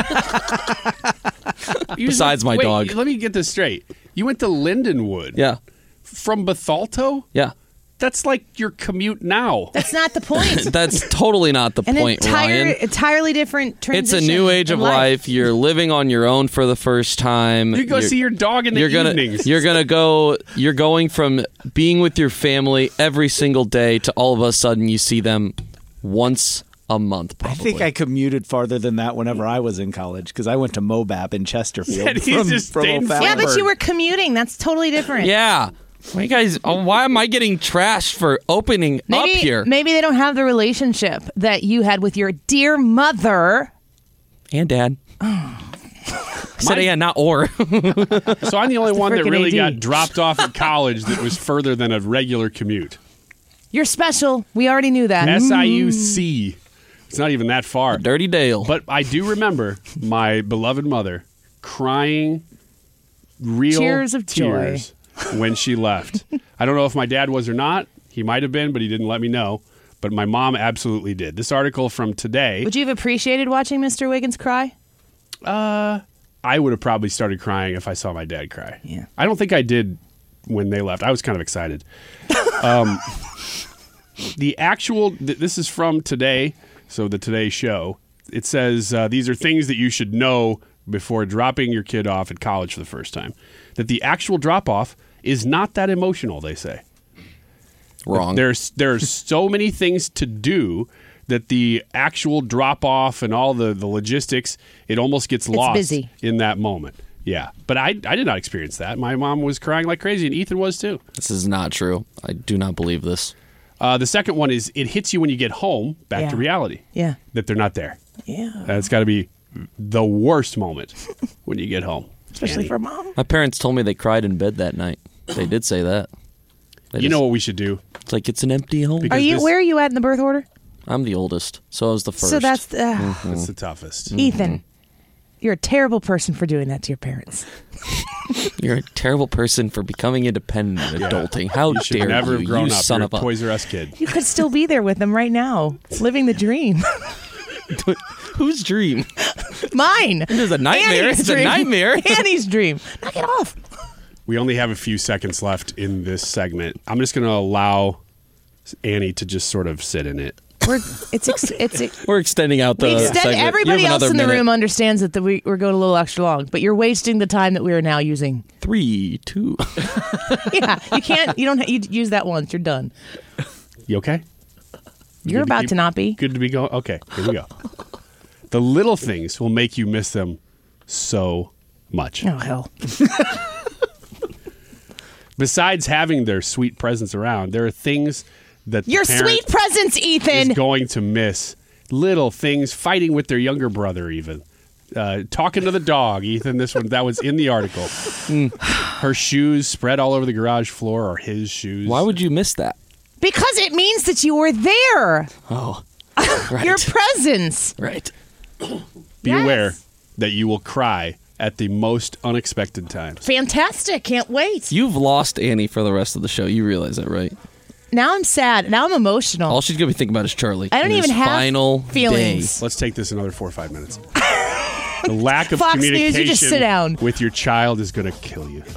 Besides my dog. Let me get this straight. You went to Lindenwood. Yeah. From Bethalto? Yeah. That's like your commute now. That's not the point. That's totally not the point, Ryan. Entirely different transition. It's a new age of life. You're living on your own for the first time. You go see your dog in the evenings. You're going from being with your family every single day to all of a sudden you see them once a month, probably. I think I commuted farther than that whenever I was in college because I went to Mobap in Chesterfield. Yeah, but you were commuting. That's totally different. Yeah. Why, guys, why am I getting trashed for opening up here? Maybe they don't have the relationship that you had with your dear mother. And dad. I said, yeah, not or. So I'm the only one that really AD. got dropped off at college that was further than a regular commute. You're special. We already knew that. SIUC. It's not even that far. Dirty Dale. But I do remember my beloved mother crying real Tears of joy when she left. I don't know if my dad was or not. He might have been, but he didn't let me know. But my mom absolutely did. This article from today. Would you have appreciated watching Mr. Wiggins cry? I would have probably started crying if I saw my dad cry. Yeah. I don't think I did when they left. I was kind of excited. The actual, this is from today, so the Today Show. It says these are things that you should know before dropping your kid off at college for the first time. That the actual drop-off is not that emotional, they say. Wrong. There's so many things to do that the actual drop-off and all the logistics, it almost gets lost busy in that moment. Yeah, but I did not experience that. My mom was crying like crazy, and Ethan was too. This is not true. I do not believe this. The second one is it hits you when you get home, back to reality. Yeah. That they're not there. Yeah. That's got to be the worst moment when you get home. Especially for mom. My parents told me they cried in bed that night. They did say that. You know what we should do? It's like it's an empty home. Where are you at in the birth order? I'm the oldest, so I was the first. So that's that's the toughest. Ethan, you're a terrible person for doing that to your parents. You're a terrible person for becoming independent and adulting. How You should dare never you, have grown you up. son You're of a a... Toys R Us kid. You could still be there with them right now, living the dream. Whose dream? Mine. It is a nightmare. Annie's It's dream. a nightmare. Annie's dream. Knock it off. We only have a few seconds left in this segment. I'm just going to allow Annie to just sort of sit in it. We're extending out the segment. Everybody You have else in the another room minute. understands that we're going a little extra long, but you're wasting the time that we are now using. 3, 2. Yeah, you can't. You don't. You use that once. You're done. You okay? You're about to not be. Good to be going. Okay, here we go. The little things will make you miss them so much. Oh, hell. Besides having their sweet presence around, there are things that Your the parent sweet presence, Ethan. is going to miss. Little things, fighting with their younger brother, even talking to the dog. Ethan, that was in the article. Her shoes spread all over the garage floor, or his shoes. Why would you miss that? Because it means that you were there. Oh, right. Your presence. Right. Be aware that you will cry at the most unexpected times. Fantastic. Can't wait. You've lost Annie for the rest of the show. You realize that, right? Now I'm sad. Now I'm emotional. All she's going to be thinking about is Charlie. I don't and even his have final feelings. Day. Let's take this another 4 or 5 minutes. The lack of Fox communication News, you just sit down. with your child is going to kill you.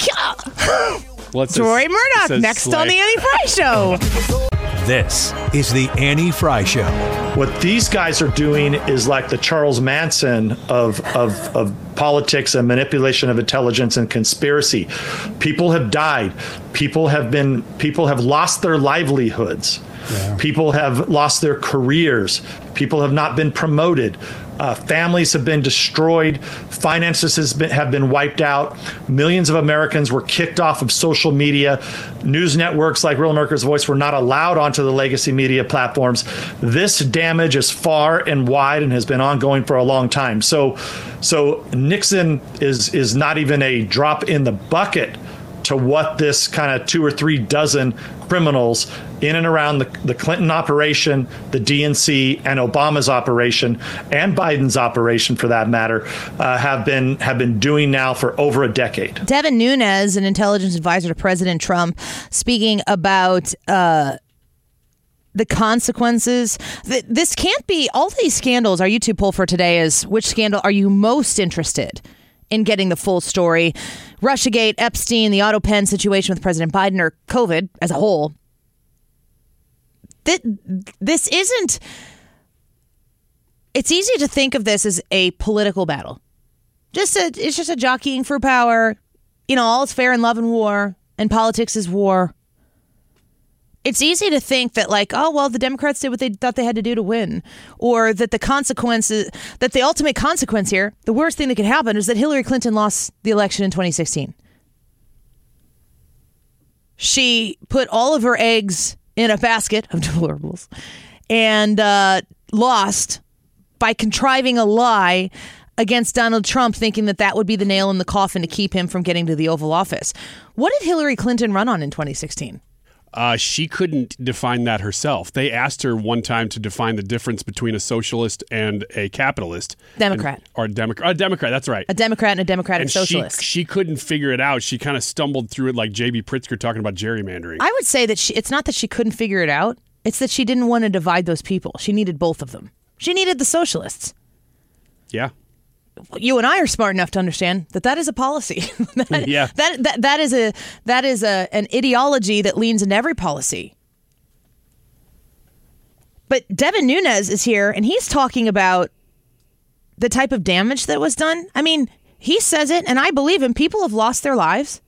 Rory Murdoch, next on the Annie Fry Show. This is the Annie Fry Show. What these guys are doing is like the Charles Manson of politics and manipulation of intelligence and conspiracy. People have died. People have lost their livelihoods. Yeah. People have lost their careers. People have not been promoted. Families have been destroyed. Finances have been wiped out. Millions of Americans were kicked off of social media. News networks like Real America's Voice were not allowed onto the legacy media platforms. This damage is far and wide and has been ongoing for a long time. So Nixon is not even a drop in the bucket to what this kind of 2 or 3 dozen criminals in and around the Clinton operation, the DNC, and Obama's operation, and Biden's operation, for that matter, have been doing now for over a decade. Devin Nunes, an intelligence advisor to President Trump, speaking about the consequences. This can't be, all these scandals. Our YouTube poll for today is, which scandal are you most interested in getting the full story? Russiagate, Epstein, the Otto Penn situation with President Biden, or COVID as a whole. This isn't... It's easy to think of this as a political battle. It's just a jockeying for power. All is fair in love and war, and politics is war. It's easy to think that, the Democrats did what they thought they had to do to win, or that the ultimate consequence here, the worst thing that could happen, is that Hillary Clinton lost the election in 2016. She put all of her eggs in a basket of deplorables and lost by contriving a lie against Donald Trump, thinking that would be the nail in the coffin to keep him from getting to the Oval Office. What did Hillary Clinton run on in 2016? She couldn't define that herself. They asked her one time to define the difference between a socialist and a capitalist. Democrat. A Democrat, that's right. A Democrat and a Democratic socialist. She couldn't figure it out. She kind of stumbled through it like J.B. Pritzker talking about gerrymandering. I would say that it's not that she couldn't figure it out. It's that she didn't want to divide those people. She needed both of them. She needed the socialists. Yeah. You and I are smart enough to understand that is a policy. That is an ideology that leans into every policy. But Devin Nunes is here, and he's talking about the type of damage that was done. I mean, he says it, and I believe him. People have lost their lives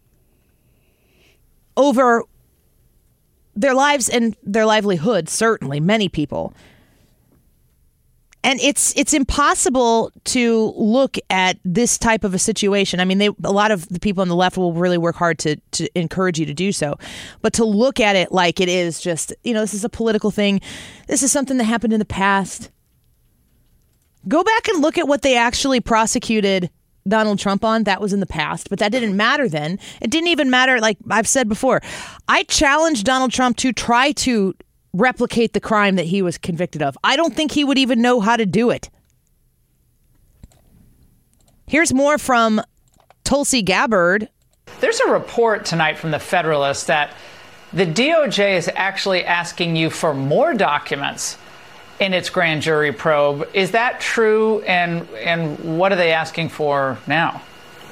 over their lives and their livelihood. Certainly, many people. And it's impossible to look at this type of a situation. I mean, a lot of the people on the left will really work hard to encourage you to do so. But to look at it like it is just, this is a political thing. This is something that happened in the past. Go back and look at what they actually prosecuted Donald Trump on. That was in the past, but that didn't matter then. It didn't even matter. Like I've said before, I challenged Donald Trump to try to replicate the crime that he was convicted of. I don't think he would even know how to do it. Here's more from Tulsi Gabbard. There's a report tonight from the Federalist that the DOJ is actually asking you for more documents in its grand jury probe. Is that true? And what are they asking for now?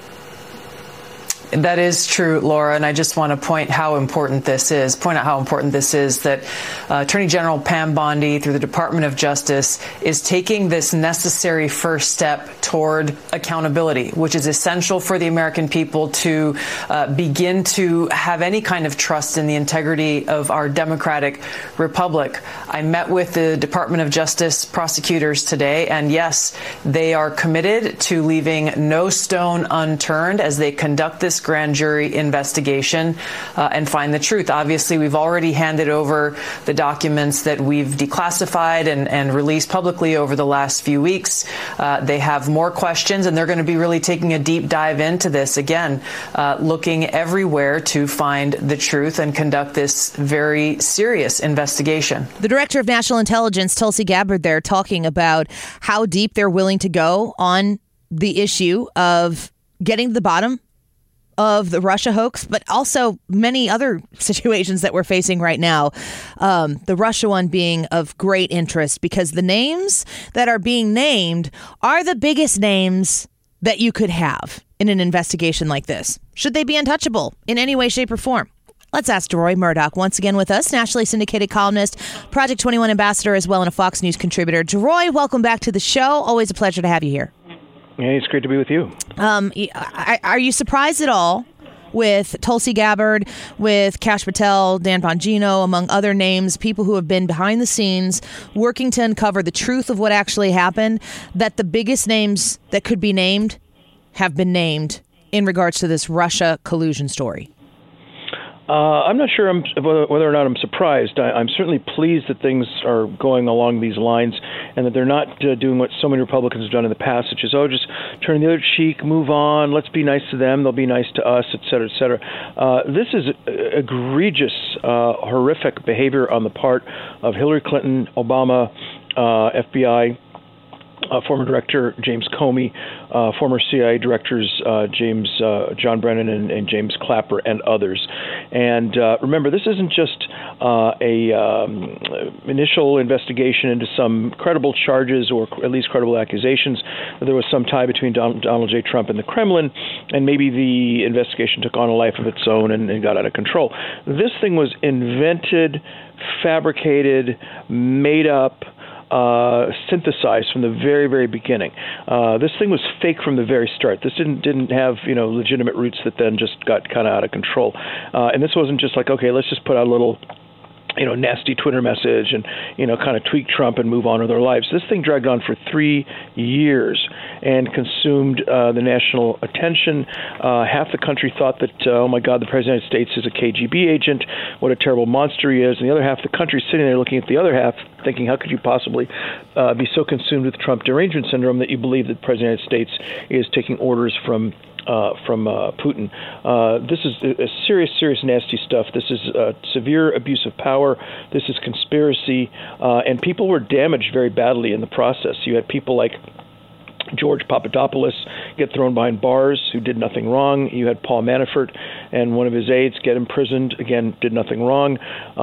That is true, Laura, and I just want to point out how important this is, that Attorney General Pam Bondi, through the Department of Justice, is taking this necessary first step toward accountability, which is essential for the American people to begin to have any kind of trust in the integrity of our democratic republic. I met with the Department of Justice prosecutors today, and yes, they are committed to leaving no stone unturned as they conduct this grand jury investigation and find the truth. Obviously, we've already handed over the documents that we've declassified and released publicly over the last few weeks. They have more questions, and they're going to be really taking a deep dive into this again, looking everywhere to find the truth and conduct this very serious investigation. The Director of National Intelligence, Tulsi Gabbard, there talking about how deep they're willing to go on the issue of getting to the bottom of the Russia hoax, but also many other situations that we're facing right now. The Russia one being of great interest because the names that are being named are the biggest names that you could have in an investigation like this. Should they be untouchable in any way, shape, or form? Let's ask DeRoy Murdoch once again with us, nationally syndicated columnist, Project 21 ambassador, as well, and a Fox News contributor. DeRoy, welcome back to the show. Always a pleasure to have you here. Yeah, it's great to be with you. Are you surprised at all with Tulsi Gabbard, with Kash Patel, Dan Bongino, among other names, people who have been behind the scenes working to uncover the truth of what actually happened, that the biggest names that could be named have been named in regards to this Russia collusion story? I'm not sure whether or not I'm surprised. I'm certainly pleased that things are going along these lines and that they're not doing what so many Republicans have done in the past, which is, just turn the other cheek, move on, let's be nice to them, they'll be nice to us, et cetera, et cetera. This is egregious, horrific behavior on the part of Hillary Clinton, Obama, FBI, former director James Comey, former CIA directors John Brennan and James Clapper, and others. And remember, this isn't just initial investigation into some credible charges or at least credible accusations. There was some tie between Donald J. Trump and the Kremlin, and maybe the investigation took on a life of its own and got out of control. This thing was invented, fabricated, made up, synthesized from the very, very beginning. This thing was fake from the very start. This didn't have legitimate roots that then just got kind of out of control. And this wasn't just like, okay, let's just put out a little nasty Twitter message and, kind of tweak Trump and move on with their lives. This thing dragged on for 3 years and consumed the national attention. Half the country thought that, oh my God, the President of the United States is a KGB agent. What a terrible monster he is. And the other half of the country sitting there looking at the other half thinking, how could you possibly be so consumed with Trump derangement syndrome that you believe that the President of the United States is taking orders from Putin. This is a serious, nasty stuff. This is severe abuse of power. This is conspiracy. And people were damaged very badly in the process. You had people like George Papadopoulos get thrown behind bars, who did nothing wrong. You had Paul Manafort and one of his aides get imprisoned, again, did nothing wrong.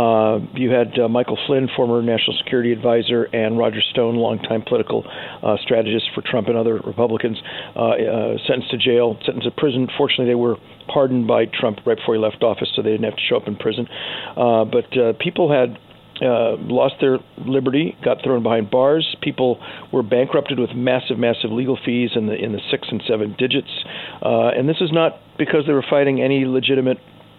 You had Michael Flynn, former national security advisor, and Roger Stone, longtime political strategist for Trump and other Republicans, sentenced to jail, sentenced to prison. Fortunately, they were pardoned by Trump right before he left office, so they didn't have to show up in prison. But people had lost their liberty, got thrown behind bars. People were bankrupted with massive legal fees in the 6 and 7 digits. And this is not because they were fighting any legitimate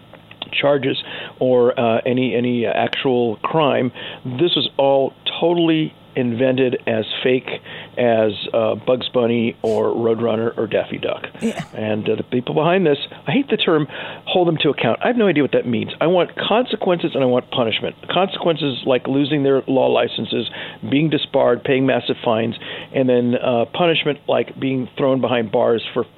charges or any actual crime. This was all totally invented as fake as Bugs Bunny or Roadrunner or Daffy Duck. Yeah. And the people behind this, I hate the term hold them to account. I have no idea what that means. I want consequences and I want punishment. Consequences like losing their law licenses, being disbarred, paying massive fines, and then punishment like being thrown behind bars for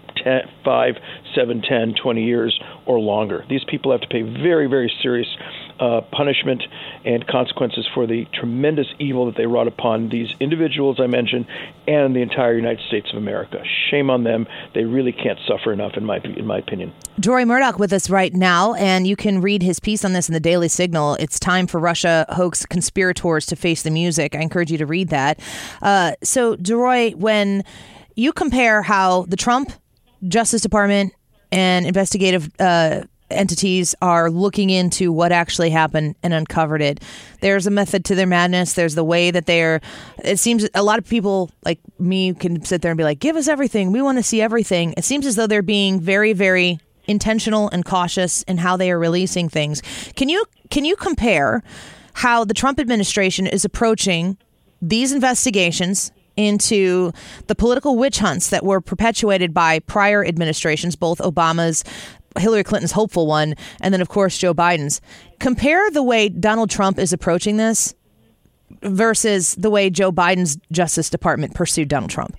5, 7, 10, 20 years or longer. These people have to pay very, very serious punishment and consequences for the tremendous evil that they wrought upon these individuals I mentioned and the entire United States of America. Shame on them. They really can't suffer enough, in my opinion. Dory Murdoch with us right now, and you can read his piece on this in the Daily Signal. It's time for Russia hoax conspirators to face the music. I encourage you to read that. So, Dory, when you compare how the Trump Justice Department and investigative entities are looking into what actually happened and uncovered it, there's a method to their madness. There's the way that it seems a lot of people like me can sit there and be like, give us everything. We want to see everything. It seems as though they're being very, very intentional and cautious in how they are releasing things. Can you compare how the Trump administration is approaching these investigations into the political witch hunts that were perpetuated by prior administrations, both Obama's, Hillary Clinton's hopeful one, and then, of course, Joe Biden's? Compare the way Donald Trump is approaching this versus the way Joe Biden's Justice Department pursued Donald Trump.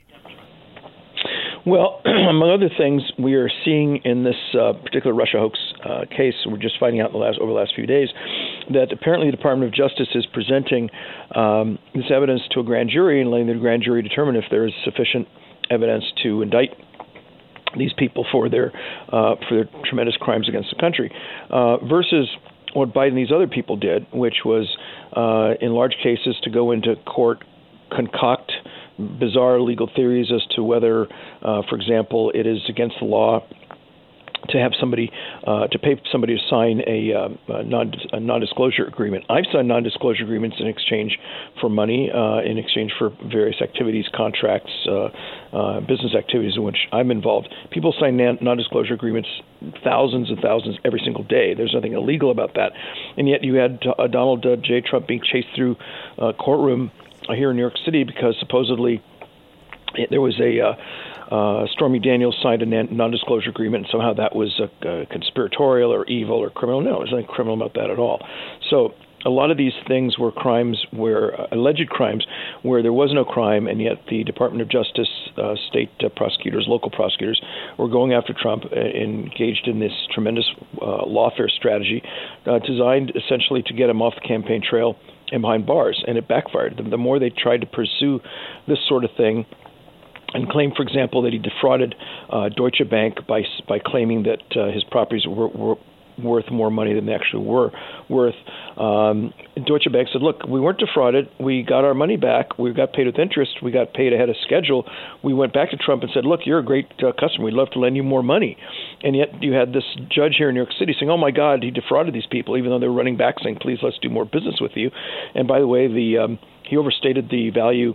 Well, among other things, we are seeing in this particular Russia hoax case, we're just finding out over the last few days, that apparently the Department of Justice is presenting this evidence to a grand jury and letting the grand jury determine if there is sufficient evidence to indict these people for their tremendous crimes against the country, versus what Biden and these other people did, which was, in large cases, to go into court, concoct bizarre legal theories as to whether, for example, it is against the law to have somebody to pay somebody to sign a non-disclosure agreement. I've signed non-disclosure agreements in exchange for money, in exchange for various activities, contracts, business activities in which I'm involved. People sign non-disclosure agreements, thousands and thousands every single day. There's nothing illegal about that. And yet you had Donald J. Trump being chased through a courtroom here in New York City because supposedly there was a Stormy Daniels signed a non-disclosure agreement, and somehow that was conspiratorial or evil or criminal. No, there's nothing criminal about that at all. So a lot of these things were crimes, alleged crimes, where there was no crime, and yet the Department of Justice, state prosecutors, local prosecutors, were going after Trump, engaged in this tremendous lawfare strategy designed essentially to get him off the campaign trail and behind bars, and it backfired. The more they tried to pursue this sort of thing, and claim, for example, that he defrauded Deutsche Bank by claiming that his properties were worth more money than they actually were worth. Deutsche Bank said, look, we weren't defrauded. We got our money back. We got paid with interest. We got paid ahead of schedule. We went back to Trump and said, look, you're a great customer. We'd love to lend you more money. And yet you had this judge here in New York City saying, oh, my God, he defrauded these people, even though they were running back saying, please, let's do more business with you. And by the way, he overstated the value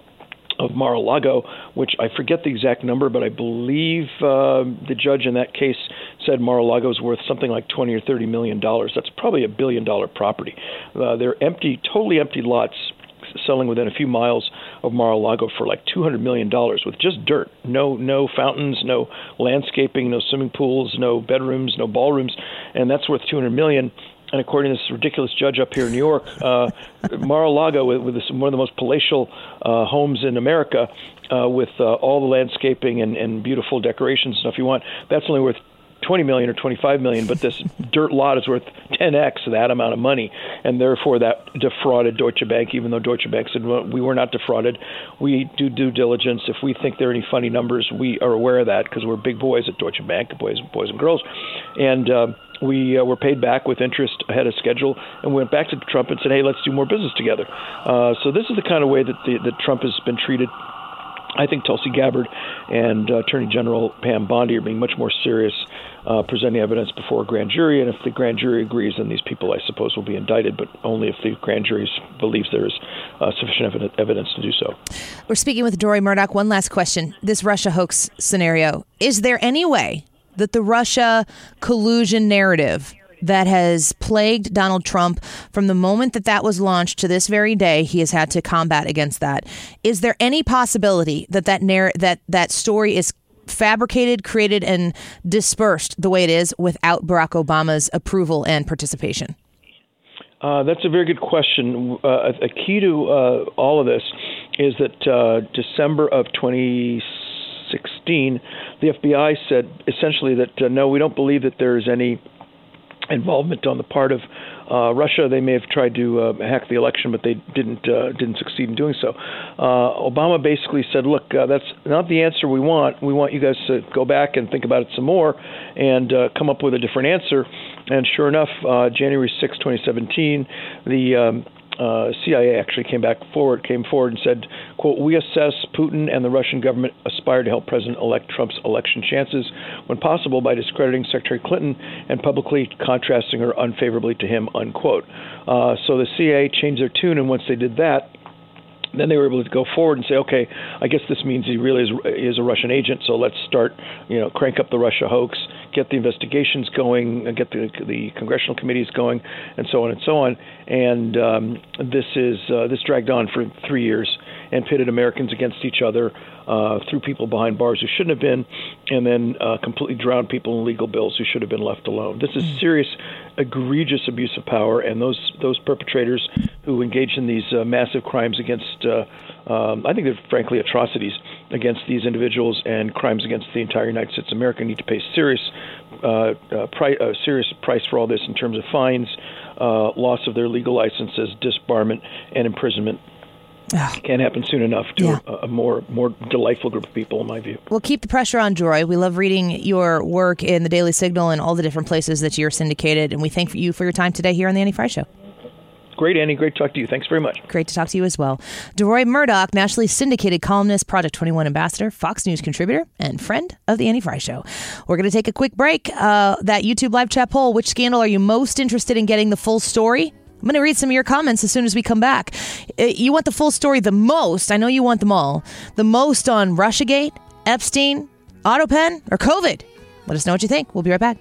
of Mar-a-Lago, which I forget the exact number, but I believe the judge in that case said Mar-a-Lago is worth something like $20 or $30 million. That's probably $1 billion property. They're empty, totally empty lots selling within a few miles of Mar-a-Lago for like $200 million with just dirt. No fountains, no landscaping, no swimming pools, no bedrooms, no ballrooms, and that's worth $200 million. And according to this ridiculous judge up here in New York, Mar-a-Lago, with one of the most palatial homes in America, with all the landscaping and beautiful decorations and stuff you want, that's only worth $20 million or $25 million, but this dirt lot is worth 10x that amount of money, and therefore that defrauded Deutsche Bank, even though Deutsche Bank said, well, we were not defrauded. We do due diligence. If we think there are any funny numbers, we are aware of that because we're big boys at Deutsche Bank, boys and girls. And we were paid back with interest ahead of schedule, and we went back to Trump and said, hey, let's do more business together. So this is the kind of way that Trump has been treated. I think Tulsi Gabbard and Attorney General Pam Bondi are being much more serious, presenting evidence before a grand jury. And if the grand jury agrees, then these people, I suppose, will be indicted, but only if the grand jury believes there is sufficient evidence to do so. We're speaking with Dory Murdoch. One last question. This Russia hoax scenario, is there any way that the Russia collusion narrative that has plagued Donald Trump from the moment that was launched to this very day, he has had to combat against that. Is there any possibility that that story is fabricated, created, and dispersed the way it is without Barack Obama's approval and participation? That's a very good question. A key to all of this is that December of 2016, the FBI said essentially that, no, we don't believe that there is any involvement on the part of Russia. They may have tried to hack the election, but they didn't succeed in doing so. Obama basically said, look, that's not the answer we want. We want you guys to go back and think about it some more and come up with a different answer. And sure enough, January 6, 2017, the CIA actually came forward and said, quote, we assess Putin and the Russian government aspire to help President-elect Trump's election chances when possible by discrediting Secretary Clinton and publicly contrasting her unfavorably to him, unquote. So the CIA changed their tune, and once they did that, then they were able to go forward and say, okay, I guess this means he really is a Russian agent, so let's start, crank up the Russia hoax, get the investigations going, get the congressional committees going, and so on and so on. And this dragged on for 3 years and pitted Americans against each other, threw people behind bars who shouldn't have been, and then completely drowned people in legal bills who should have been left alone. This is serious, egregious abuse of power, and those perpetrators who engage in these massive crimes against, I think they're frankly atrocities against these individuals and crimes against the entire United States of America need to pay serious price for all this in terms of fines, loss of their legal licenses, disbarment, and imprisonment. Can't happen soon enough to a more delightful group of people, in my view. Well, keep the pressure on, Joy. We love reading your work in the Daily Signal and all the different places that you're syndicated, and we thank you for your time today here on the Annie Frey Show. Great, Annie. Great to talk to you. Thanks very much. Great to talk to you as well. DeRoy Murdoch, nationally syndicated columnist, Project 21 ambassador, Fox News contributor, and friend of the Annie Fry Show. We're going to take a quick break. That YouTube live chat poll, which scandal are you most interested in getting the full story? I'm going to read some of your comments as soon as we come back. You want the full story the most. I know you want them all. The most on Russiagate, Epstein, AutoPen, or COVID. Let us know what you think. We'll be right back.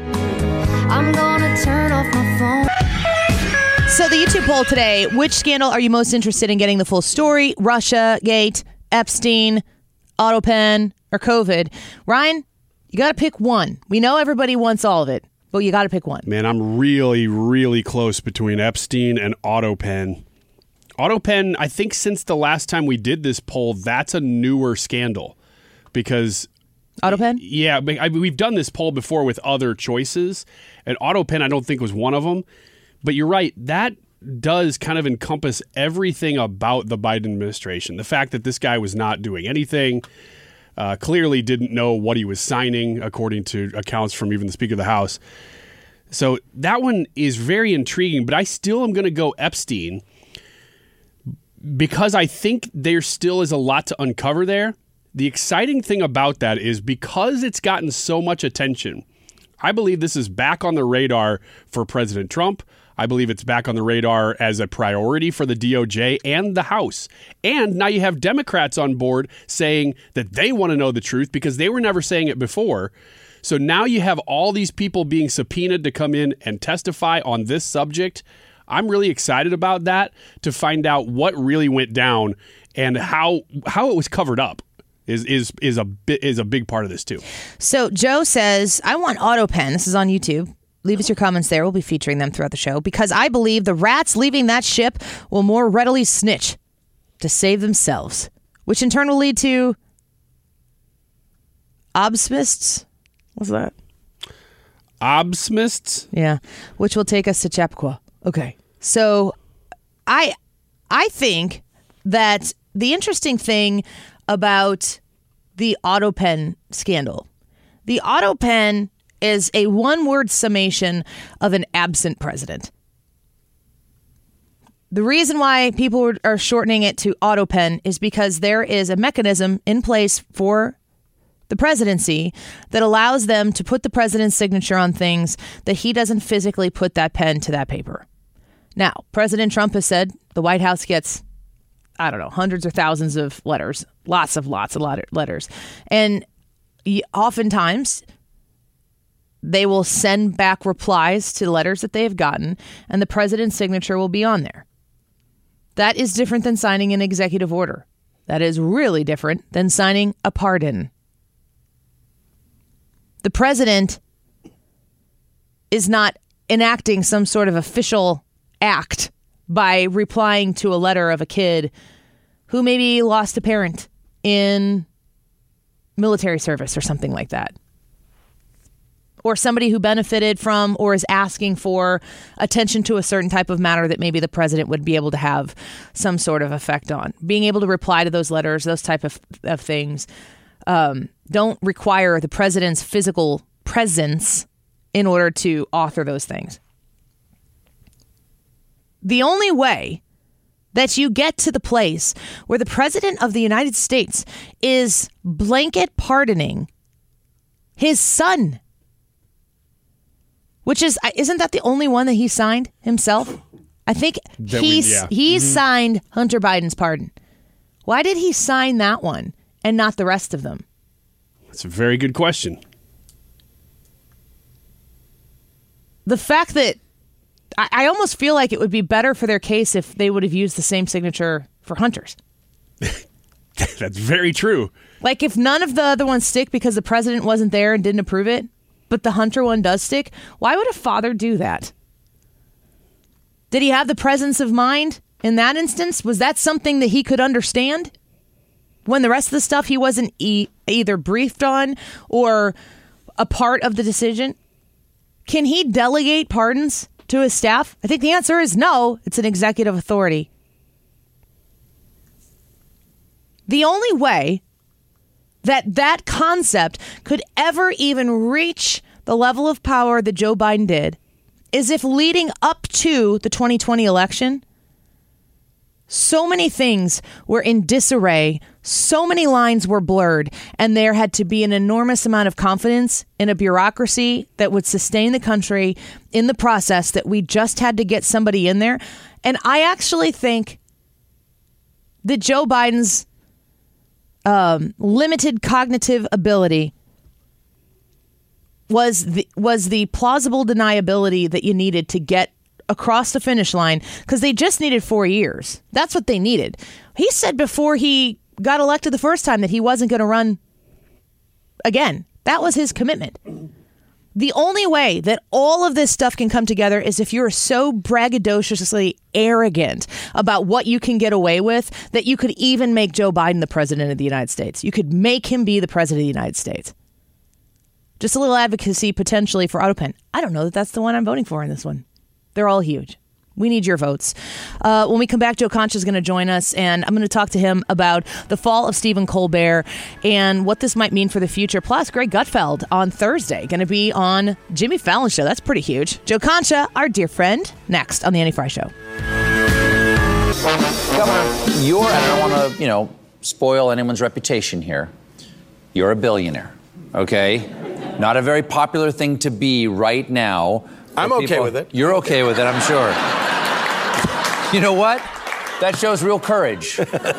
I'm gonna turn off my phone. So the YouTube poll today, which scandal are you most interested in getting the full story? Russiagate, Epstein, AutoPen, or COVID? Ryan, you got to pick one. We know everybody wants all of it, but you got to pick one. Man, I'm really, really close between Epstein and AutoPen. AutoPen, I think since the last time we did this poll, that's a newer scandal because... AutoPen? Yeah, we've done this poll before with other choices, and AutoPen I don't think was one of them. But you're right, that does kind of encompass everything about the Biden administration. The fact that this guy was not doing anything, clearly didn't know what he was signing, according to accounts from even the Speaker of the House. So that one is very intriguing, but I still am going to go Epstein because I think there still is a lot to uncover there. The exciting thing about that is because it's gotten so much attention, I believe this is back on the radar for President Trump. I believe it's back on the radar as a priority for the DOJ and the House. And now you have Democrats on board saying that they want to know the truth because they were never saying it before. So now you have all these people being subpoenaed to come in and testify on this subject. I'm really excited about that, to find out what really went down and how it was covered up. Is a big part of this too. So Joe says, I want AutoPen. This is on YouTube. Leave us your comments there. We'll be featuring them throughout the show because I believe the rats leaving that ship will more readily snitch to save themselves, which in turn will lead to obsmists. What's that? Obsmists? Yeah, which will take us to Chappaqua. Okay, so I think that the interesting thing about the AutoPen scandal. The AutoPen is a one-word summation of an absent president. The reason why people are shortening it to AutoPen is because there is a mechanism in place for the presidency that allows them to put the president's signature on things that he doesn't physically put that pen to that paper. Now, President Trump has said the White House gets, I don't know, hundreds or thousands of letters, lots of letters. And oftentimes they will send back replies to letters that they have gotten, and the president's signature will be on there. That is different than signing an executive order. That is really different than signing a pardon. The president is not enacting some sort of official act by replying to a letter of a kid who maybe lost a parent in military service or something like that. Or somebody who benefited from or is asking for attention to a certain type of matter that maybe the president would be able to have some sort of effect on. Being able to reply to those letters, those type of things, don't require the president's physical presence in order to author those things. The only way that you get to the place where the president of the United States is blanket pardoning his son, which isn't that the only one that he signed himself? I think he signed Hunter Biden's pardon. Why did he sign that one and not the rest of them? That's a very good question. The fact that I almost feel like it would be better for their case if they would have used the same signature for Hunter's. That's very true. Like if none of the other ones stick because the president wasn't there and didn't approve it, but the Hunter one does stick, why would a father do that? Did he have the presence of mind in that instance? Was that something that he could understand? When the rest of the stuff he wasn't either briefed on or a part of the decision? Can he delegate pardons to his staff? I think the answer is no. It's an executive authority. The only way that concept could ever even reach the level of power that Joe Biden did is if leading up to the 2020 election, so many things were in disarray, so many lines were blurred, and there had to be an enormous amount of confidence in a bureaucracy that would sustain the country in the process, that we just had to get somebody in there. And I actually think that Joe Biden's limited cognitive ability was the plausible deniability that you needed to get across the finish line, because they just needed 4 years. That's what they needed. He said before he got elected the first time that he wasn't going to run again. That was his commitment. The only way that all of this stuff can come together is if you're so braggadociously arrogant about what you can get away with that you could even make Joe Biden the president of the United States. You could make him be the president of the United States. Just a little advocacy potentially for AutoPen. I don't know that that's the one I'm voting for in this one. They're all huge. We need your votes. When we come back, Joe Concha is going to join us, and I'm going to talk to him about the fall of Stephen Colbert and what this might mean for the future. Plus, Greg Gutfeld on Thursday, going to be on Jimmy Fallon's show. That's pretty huge. Joe Concha, our dear friend, next on The Annie Frey Show. Governor, I don't want to, spoil anyone's reputation here. You're a billionaire, okay? Not a very popular thing to be right now. I'm okay with it. You're okay with it, I'm sure. You know what? That shows real courage.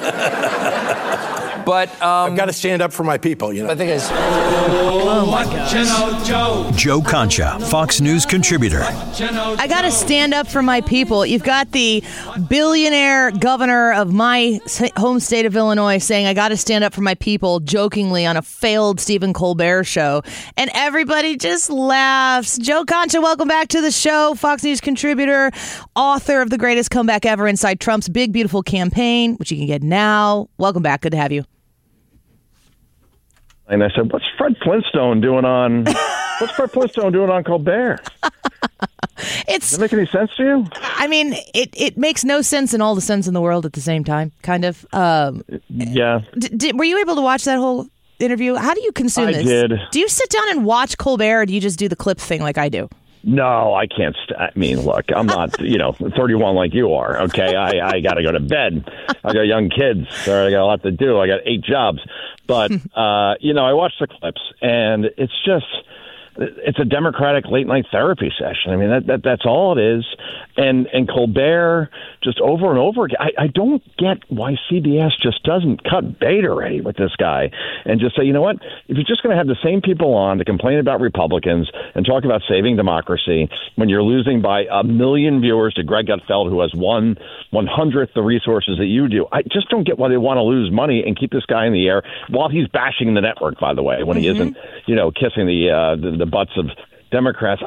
But I've got to stand up for my people, I think it's... Oh, my gosh. Joe Concha, Fox News contributor. I got to stand up for my people. You've got the billionaire governor of my home state of Illinois saying, I got to stand up for my people, jokingly on a failed Stephen Colbert show. And everybody just laughs. Joe Concha, welcome back to the show. Fox News contributor, author of The Greatest Comeback Ever Inside Trump's Big Beautiful Campaign, which you can get now. Welcome back. Good to have you. And I said, what's Fred Flintstone doing on Colbert? Does that make any sense to you? I mean, it makes no sense in all the sense in the world at the same time, kind of. Yeah. Were you able to watch that whole interview? How do you consume this? I did. Do you sit down and watch Colbert, or do you just do the clip thing like I do? No, I can't. Look, I'm not, 31 like you are. Okay. I got to go to bed. I got young kids. I got a lot to do. I got 8 jobs. But, I watched the clips, and it's a Democratic late night therapy session. I mean, that's all it is. And Colbert just over and over again. I don't get why CBS just doesn't cut bait already with this guy and just say, you know what, if you're just going to have the same people on to complain about Republicans and talk about saving democracy when you're losing by 1 million viewers to Greg Gutfeld, who has 1/100th the resources that you do, I just don't get why they want to lose money and keep this guy in the air while he's bashing the network, by the way, when he isn't, kissing the butts of Democrats.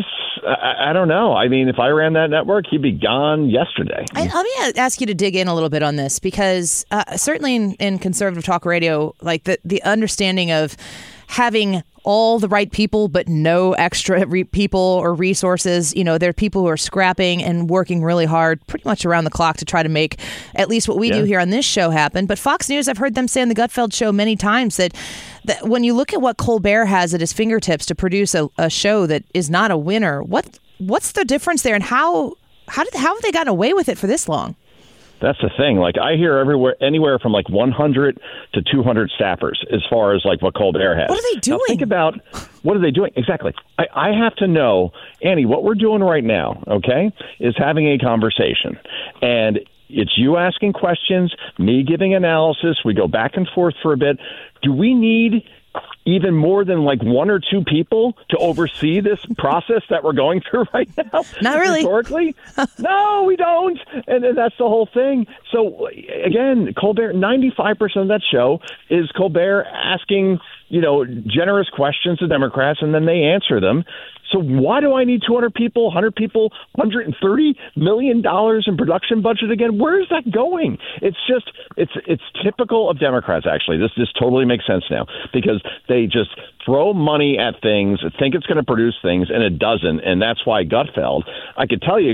I don't know. I mean, if I ran that network, he'd be gone yesterday. Let me ask you to dig in a little bit on this, because certainly in conservative talk radio, like the understanding of having all the right people but no extra people or resources. There are people who are scrapping and working really hard pretty much around the clock to try to make at least what we do here on this show happen. But Fox News, I've heard them say on the Gutfeld show many times that when you look at what Colbert has at his fingertips to produce a show that is not a winner, what's the difference there, and how have they gotten away with it for this long? That's the thing. Like, I hear anywhere from like 100 to 200 staffers as far as like what Colbert has. What are they doing? Now think about what are they doing? Exactly. I have to know, Annie, what we're doing right now, okay, is having a conversation. And it's you asking questions, me giving analysis. We go back and forth for a bit. Do we need even more than like 1 or 2 people to oversee this process that we're going through right now? Not really. Historically? No, we don't. And that's the whole thing. So, again, Colbert, 95% of that show is Colbert asking, generous questions to Democrats, and then they answer them. So why do I need 200 people, 100 people, $130 million in production budget again? Where is that going? It's just, it's typical of Democrats, actually. This totally makes sense now, because they just throw money at things, think it's going to produce things, and it doesn't. And that's why Gutfeld, I could tell you,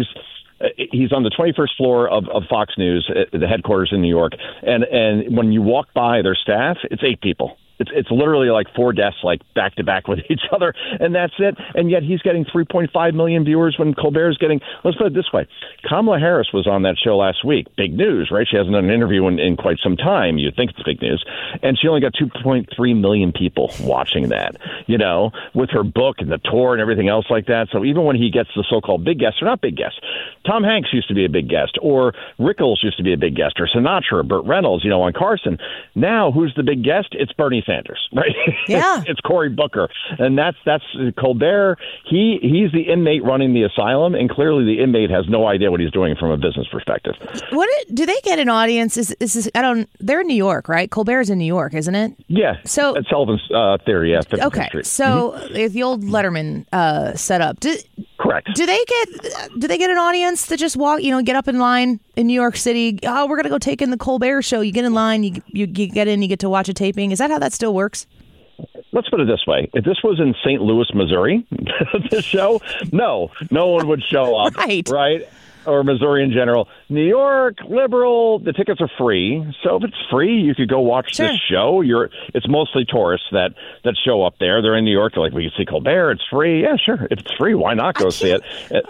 he's on the 21st floor of Fox News, the headquarters in New York. And when you walk by their staff, it's 8 people. It's literally like 4 deaths, like back to back with each other, and that's it. And yet he's getting 3.5 million viewers when Colbert's getting. Let's put it this way: Kamala Harris was on that show last week. Big news, right? She hasn't done an interview in quite some time. You'd think it's big news, and she only got 2.3 million people watching that. You know, with her book and the tour and everything else like that. So even when he gets the so-called big guests, they're not big guests. Tom Hanks used to be a big guest, or Rickles used to be a big guest, or Sinatra, or Burt Reynolds, you know, on Carson. Now, who's the big guest? It's Bernie Sanders, right? Yeah. It's Cory Booker. And that's Colbert. He's the inmate running the asylum, and clearly the inmate has no idea what he's doing from a business perspective. Do they get an audience? Is this, they're in New York, right? Colbert's in New York, isn't it? Yeah. So at Sullivan's Theory, yeah. 50th Okay. Street. So the old Letterman setup. Correct. Do they get an audience that just walk, get up in line in New York City? Oh, we're gonna go take in the Colbert show. You get in line, you get in, you get to watch a taping. Is that how that still works? Let's put it this way. If this was in St. Louis, Missouri, this show, no one would show up. Right? Or Missouri in general. New York, liberal, the tickets are free. So if it's free, you could go watch this show. It's mostly tourists that show up there. They're in New York. They're like, we can see Colbert. It's free. Yeah, sure. If it's free, why not go see it?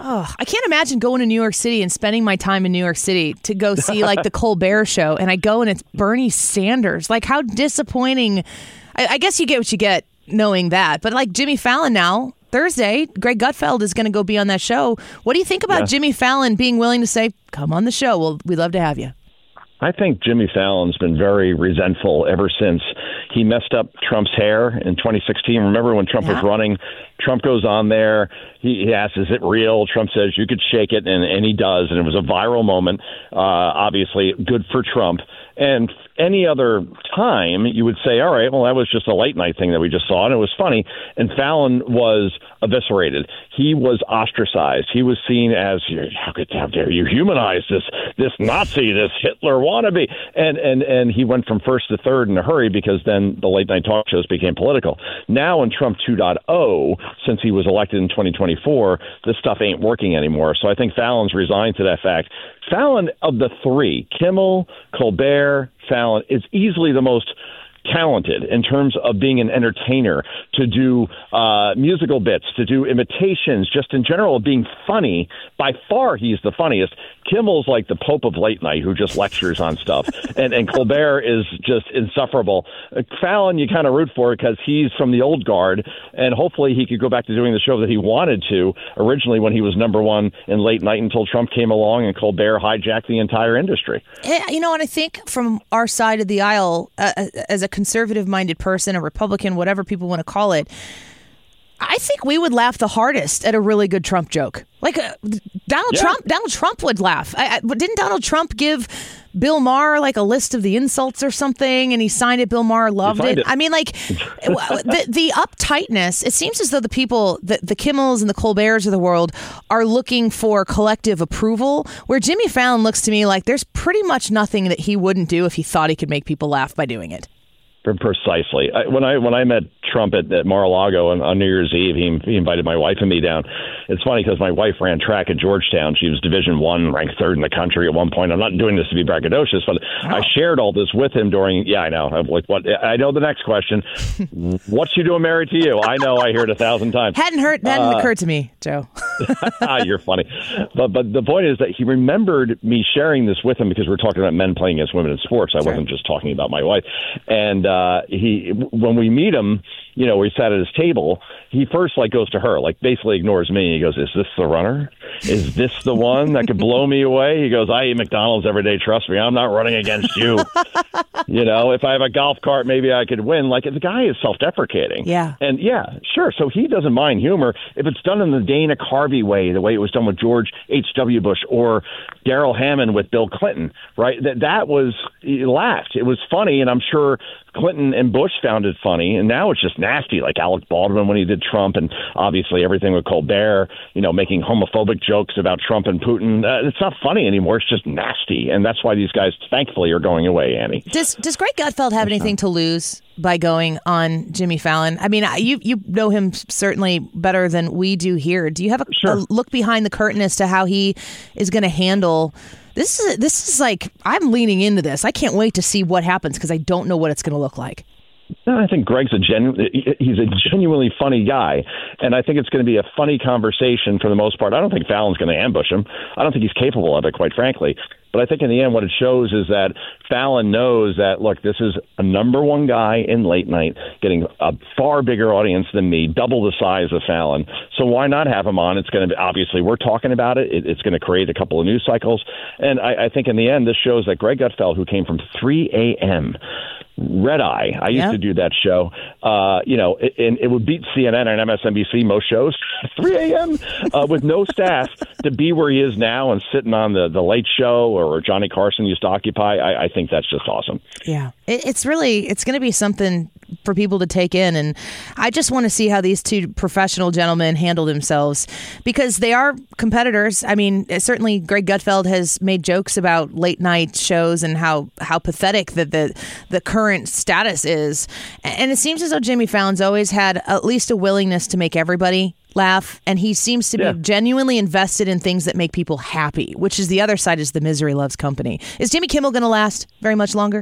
I can't imagine going to New York City and spending my time in New York City to go see like the Colbert show. And I go and it's Bernie Sanders. Like, how disappointing. I guess you get what you get knowing that. But like Jimmy Fallon now, Thursday, Greg Gutfeld is going to go be on that show. What do you think about Jimmy Fallon being willing to say, come on the show? Well, we'd love to have you. I think Jimmy Fallon's been very resentful ever since he messed up Trump's hair in 2016. Remember when Trump was running? Trump goes on there. He asks, is it real? Trump says, you could shake it, and he does. And it was a viral moment, obviously good for Trump. And any other time, you would say, all right, well, that was just a late night thing that we just saw, and it was funny. And Fallon was eviscerated. He was ostracized. He was seen as, how dare you humanize this Nazi, this Hitler wannabe. And he went from first to third in a hurry because then the late night talk shows became political. Now in Trump 2.0, since he was elected in 2024, this stuff ain't working anymore. So I think Fallon's resigned to that fact. Fallon, of the three, Kimmel, Colbert, Fallon, is easily the most talented in terms of being an entertainer, to do musical bits, to do imitations, just in general, being funny. By far, he's the funniest. Kimmel's like the Pope of late night who just lectures on stuff. and Colbert is just insufferable. Fallon, you kind of root for because he's from the old guard, and hopefully he could go back to doing the show that he wanted to originally when he was number one in late night until Trump came along and Colbert hijacked the entire industry. You know, and I think from our side of the aisle, as a conservative-minded person, a Republican, whatever people want to call it, I think we would laugh the hardest at a really good Trump joke. Like Donald Trump would laugh. Didn't Donald Trump give Bill Maher like a list of the insults or something, and he signed it? Bill Maher loved it. I mean, like the uptightness. It seems as though the people, the Kimmels and the Colberts of the world, are looking for collective approval. Where Jimmy Fallon looks to me like there's pretty much nothing that he wouldn't do if he thought he could make people laugh by doing it. Precisely. When I met Trump at Mar-a-Lago on New Year's Eve, he invited my wife and me down. It's funny because my wife ran track at Georgetown. She was Division I, ranked third in the country at one point. I'm not doing this to be braggadocious, but I shared all this with him during. Yeah, I know. I know the next question. What's she doing married to you? I know. I hear it 1,000 times. Hadn't occurred to me, Joe. You're funny. But the point is that he remembered me sharing this with him because we're talking about men playing against women in sports. I wasn't just talking about my wife. And when we meet him, we sat at his table, he first goes to her, basically ignores me. He goes, is this the runner? Is this the one that could blow me away? He goes, I eat McDonald's every day. Trust me, I'm not running against you. If I have a golf cart, maybe I could win. The guy is self-deprecating. Yeah. And yeah, sure. So he doesn't mind humor. If it's done in the Dana Carvey way, the way it was done with George H.W. Bush or Darrell Hammond with Bill Clinton, right? That was, he laughed. It was funny, and I'm sure Clinton and Bush found it funny, and now it's just nasty, like Alec Baldwin when he did Trump, and obviously everything with Colbert, making homophobic jokes about Trump and Putin. It's not funny anymore. It's just nasty, and that's why these guys, thankfully, are going away, Annie. Does Greg Gutfeld have anything to lose by going on Jimmy Fallon? I mean, you know him certainly better than we do here. Do you have a look behind the curtain as to how he is going to handle this? Is like, I'm leaning into this. I can't wait to see what happens because I don't know what it's going to look like. No, I think Greg's he's a genuinely funny guy, and I think it's going to be a funny conversation for the most part. I don't think Fallon's going to ambush him. I don't think he's capable of it, quite frankly. But I think in the end, what it shows is that Fallon knows that, look, this is a number one guy in late night, getting a far bigger audience than me, double the size of Fallon. So why not have him on? It's going to be, obviously, we're talking about it. It's going to create a couple of news cycles. And I think in the end, this shows that Greg Gutfeld, who came from 3 a.m., Red Eye. I used to do that show. And it would beat CNN and MSNBC, most shows, 3 a.m. With no staff, to be where he is now and sitting on the Late Show or Johnny Carson used to occupy. I think that's just awesome. Yeah, it's going to be something for people to take in. And I just want to see how these two professional gentlemen handle themselves, because they are competitors. I mean, certainly Greg Gutfeld has made jokes about late night shows and how pathetic the current status is. And it seems as though Jimmy Fallon's always had at least a willingness to make everybody laugh, and he seems to be genuinely invested in things that make people happy, which is the other side, is the misery loves company. Is Jimmy Kimmel going to last very much longer?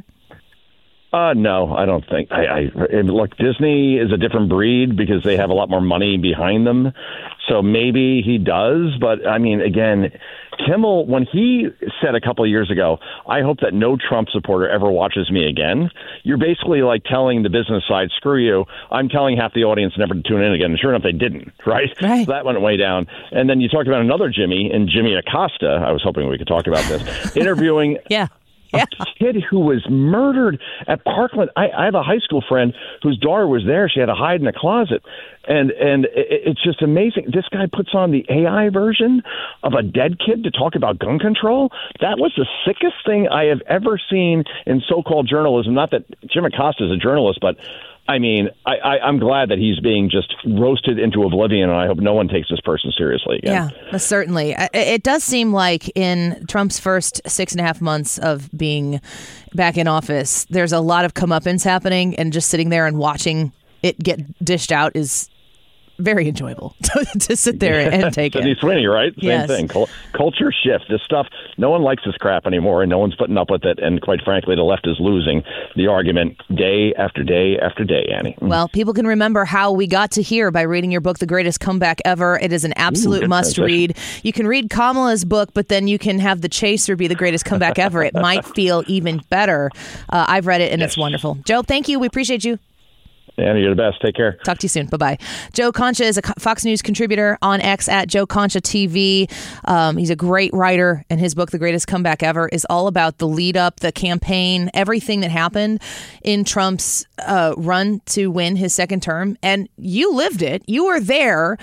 No, I don't think. Look, Disney is a different breed because they have a lot more money behind them. So maybe he does. But, I mean, again, Kimmel, when he said a couple of years ago, I hope that no Trump supporter ever watches me again, you're basically like telling the business side, screw you. I'm telling half the audience never to tune in again. And sure enough, they didn't, right? So that went way down. And then you talked about another Jimmy, and Jimmy Acosta. I was hoping we could talk about this. Interviewing a kid who was murdered at Parkland. I have a high school friend whose daughter was there. She had to hide in a closet. And it's just amazing. This guy puts on the AI version of a dead kid to talk about gun control. That was the sickest thing I have ever seen in so-called journalism. Not that Jim Acosta is a journalist, but I mean, I'm glad that he's being just roasted into oblivion, and I hope no one takes this person seriously again. Yeah, certainly. It does seem like in Trump's first 6.5 months of being back in office, there's a lot of comeuppance happening, and just sitting there and watching it get dished out is very enjoyable to sit there and take it. Sydney Sweeney, right? Yes. Same thing. Culture shift. This stuff, no one likes this crap anymore, and no one's putting up with it. And quite frankly, the left is losing the argument day after day after day, Annie. Well, people can remember how we got to here by reading your book, The Greatest Comeback Ever. It is an absolute must-read. You can read Kamala's book, but then you can have The Chaser be the greatest comeback ever. It might feel even better. I've read it, and it's wonderful. Joe, thank you. We appreciate you. Annie, you're the best. Take care. Talk to you soon. Bye-bye. Joe Concha is a Fox News contributor on X at Joe Concha TV. He's a great writer, and his book, The Greatest Comeback Ever, is all about the lead up, the campaign, everything that happened in Trump's run to win his second term. And you lived it. You were there.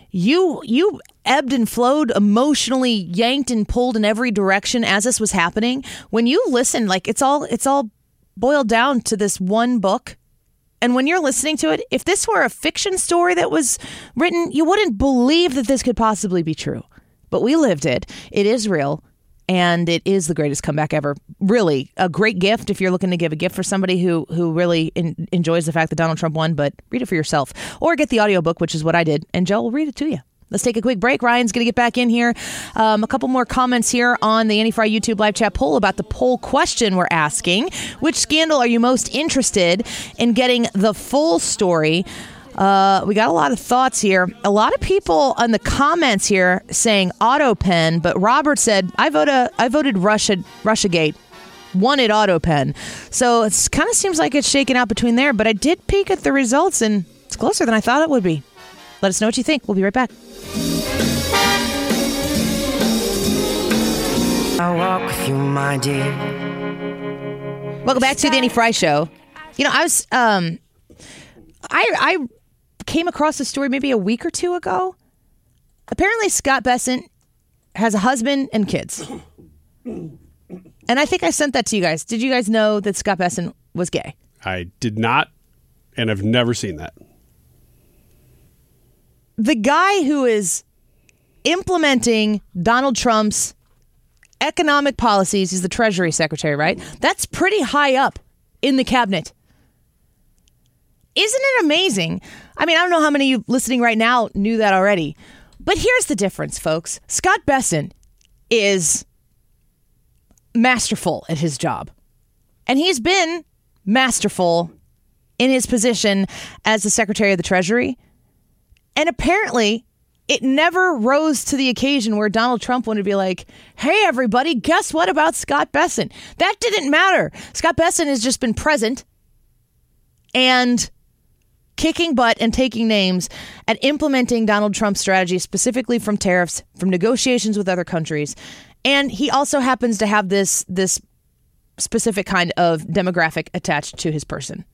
You ebbed and flowed, emotionally yanked and pulled in every direction as this was happening. When you listen, like it's all boiled down to this one book. And when you're listening to it, if this were a fiction story that was written, you wouldn't believe that this could possibly be true. But we lived it. It is real. And it is the greatest comeback ever. Really, a great gift if you're looking to give a gift for somebody who really enjoys the fact that Donald Trump won. But read it for yourself. Or get the audiobook, which is what I did. And Joe will read it to you. Let's take a quick break. Ryan's going to get back in here. A couple more comments here on the Annie Frey YouTube live chat poll about the poll question we're asking. Which scandal are you most interested in getting the full story? We got a lot of thoughts here. A lot of people on the comments here saying AutoPen, but Robert said, I voted Russiagate. Wanted AutoPen. So it kind of seems like it's shaken out between there, but I did peek at the results, and it's closer than I thought it would be. Let us know what you think. We'll be right back. I'll walk with you, my dear. Welcome back to the Annie Frey Show. You know, I was I came across a story maybe a week or two ago. Apparently, Scott Bessent has a husband and kids, and I think I sent that to you guys. Did you guys know that Scott Bessent was gay? I did not, and I've never seen that. The guy who is implementing Donald Trump's economic policies, he's the Treasury Secretary, right? That's pretty high up in the cabinet. Isn't it amazing? I mean, I don't know how many of you listening right now knew that already, but here's the difference, folks. Scott Bessent is masterful at his job, and he's been masterful in his position as the Secretary of the Treasury. And apparently, it never rose to the occasion where Donald Trump wanted to be like, hey, everybody, guess what about Scott Bessent? That didn't matter. Scott Bessent has just been present and kicking butt and taking names at implementing Donald Trump's strategy, specifically from tariffs, from negotiations with other countries. And he also happens to have this specific kind of demographic attached to his person.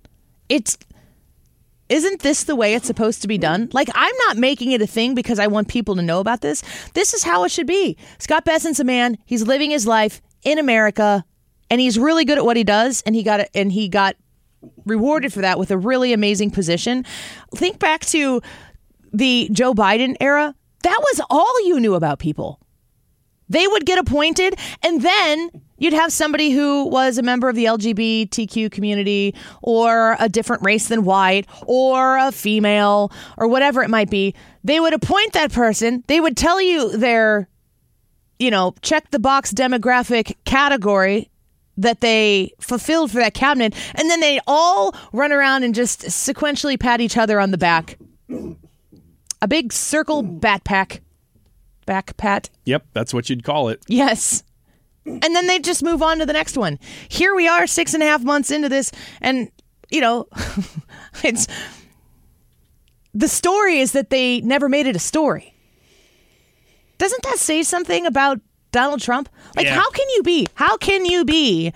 Isn't this the way it's supposed to be done? Like, I'm not making it a thing because I want people to know about this. This is how it should be. Scott Bessent's a man. He's living his life in America, and he's really good at what he does, and he got rewarded for that with a really amazing position. Think back to the Joe Biden era. That was all you knew about people. They would get appointed, and then you'd have somebody who was a member of the LGBTQ community or a different race than white or a female or whatever it might be. They would appoint that person. They would tell you their, check the box demographic category that they fulfilled for that cabinet. And then they all run around and just sequentially pat each other on the back. A big circle back pat. Yep, that's what you'd call it. Yes. And then they just move on to the next one. Here we are 6.5 months into this. And, it's the story is that they never made it a story. Doesn't that say something about Donald Trump? Like, yeah. How can you be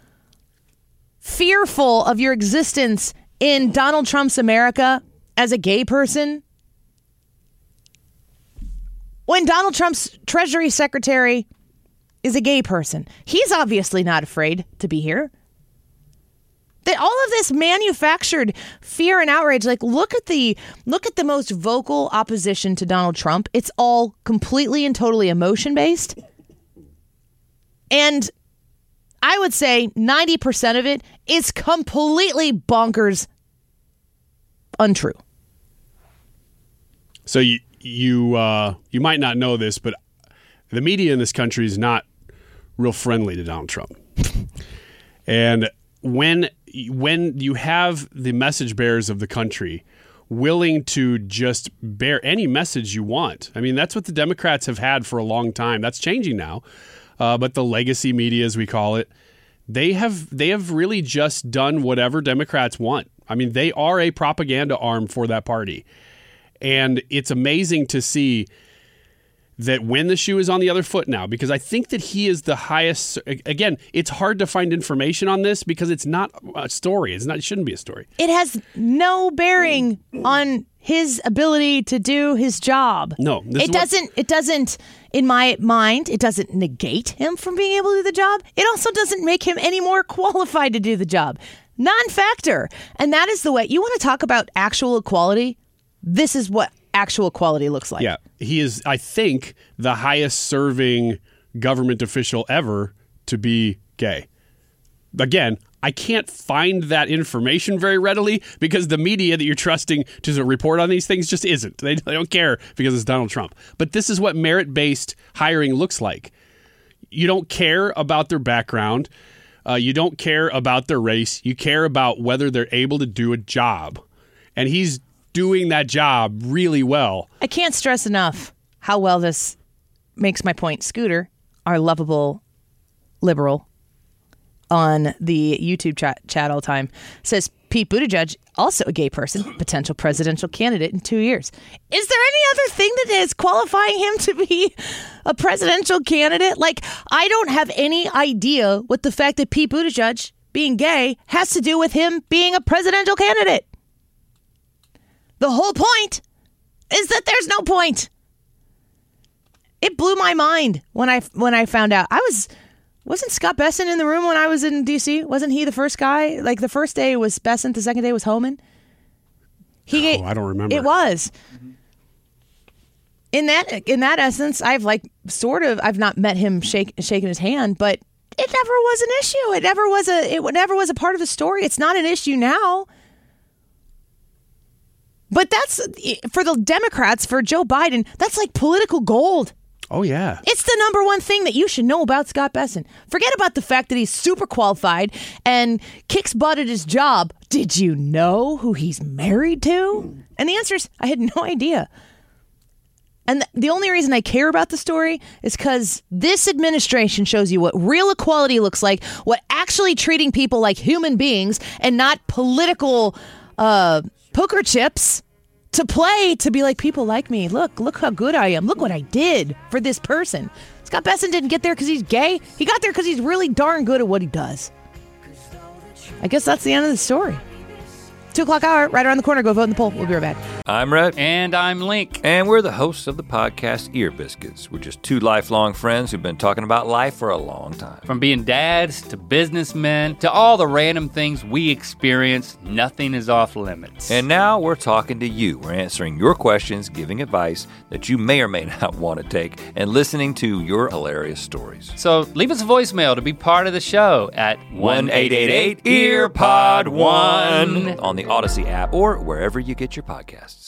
fearful of your existence in Donald Trump's America as a gay person when Donald Trump's Treasury Secretary is a gay person? He's obviously not afraid to be here. All of this manufactured fear and outrage, like look at the most vocal opposition to Donald Trump. It's all completely and totally emotion based. And I would say 90% of it is completely bonkers untrue. So you might not know this, but the media in this country is not real friendly to Donald Trump. And when you have the message bearers of the country willing to just bear any message you want, I mean, that's what the Democrats have had for a long time. That's changing now. But the legacy media, as we call it, they have really just done whatever Democrats want. I mean, they are a propaganda arm for that party. And it's amazing to see that when the shoe is on the other foot now, because I think that he is the highest. Again, it's hard to find information on this because it's not a story. It shouldn't be a story. It has no bearing on his ability to do his job. No, it doesn't. In my mind, it doesn't negate him from being able to do the job. It also doesn't make him any more qualified to do the job. Non-factor. And that is the way you want to talk about actual equality. This is what actual equality looks like. Yeah, he is, I think, the highest serving government official ever to be gay. Again, I can't find that information very readily because the media that you're trusting to report on these things just isn't. They don't care because it's Donald Trump. But this is what merit-based hiring looks like. You don't care about their background. You don't care about their race. You care about whether they're able to do a job. And he's doing that job really well. I can't stress enough how well this makes my point. Scooter, our lovable liberal on the YouTube chat all the time, says Pete Buttigieg, also a gay person, potential presidential candidate in 2 years. Is there any other thing that is qualifying him to be a presidential candidate? Like, I don't have any idea what the fact that Pete Buttigieg being gay has to do with him being a presidential candidate. The whole point is that there's no point. It blew my mind when I found out. Wasn't Scott Bessent in the room when I was in D.C.? Wasn't he the first guy? Like, the first day was Bessent, the second day was Homan? I don't remember. It was. In that essence, I've not met him shaking his hand, but it never was an issue. It never was a part of the story. It's not an issue now. But that's, for the Democrats, for Joe Biden, that's like political gold. Oh, yeah. It's the number one thing that you should know about Scott Besson. Forget about the fact that he's super qualified and kicks butt at his job. Did you know who he's married to? And the answer is, I had no idea. And the only reason I care about the story is because this administration shows you what real equality looks like, what actually treating people like human beings and not political poker chips to play, to be like, people like me. Look how good I am. Look what I did for this person. Scott Besson didn't get there because he's gay. He got there because he's really darn good at what he does. I guess that's the end of the story. 2 o'clock hour, right around the corner. Go vote in the poll. We'll be right back. I'm Rhett. And I'm Link. And we're the hosts of the podcast Ear Biscuits. We're just two lifelong friends who've been talking about life for a long time. From being dads to businessmen to all the random things we experience, nothing is off limits. And now we're talking to you. We're answering your questions, giving advice that you may or may not want to take, and listening to your hilarious stories. So leave us a voicemail to be part of the show at 1-888-EARPOD1 on the Odyssey app or wherever you get your podcasts.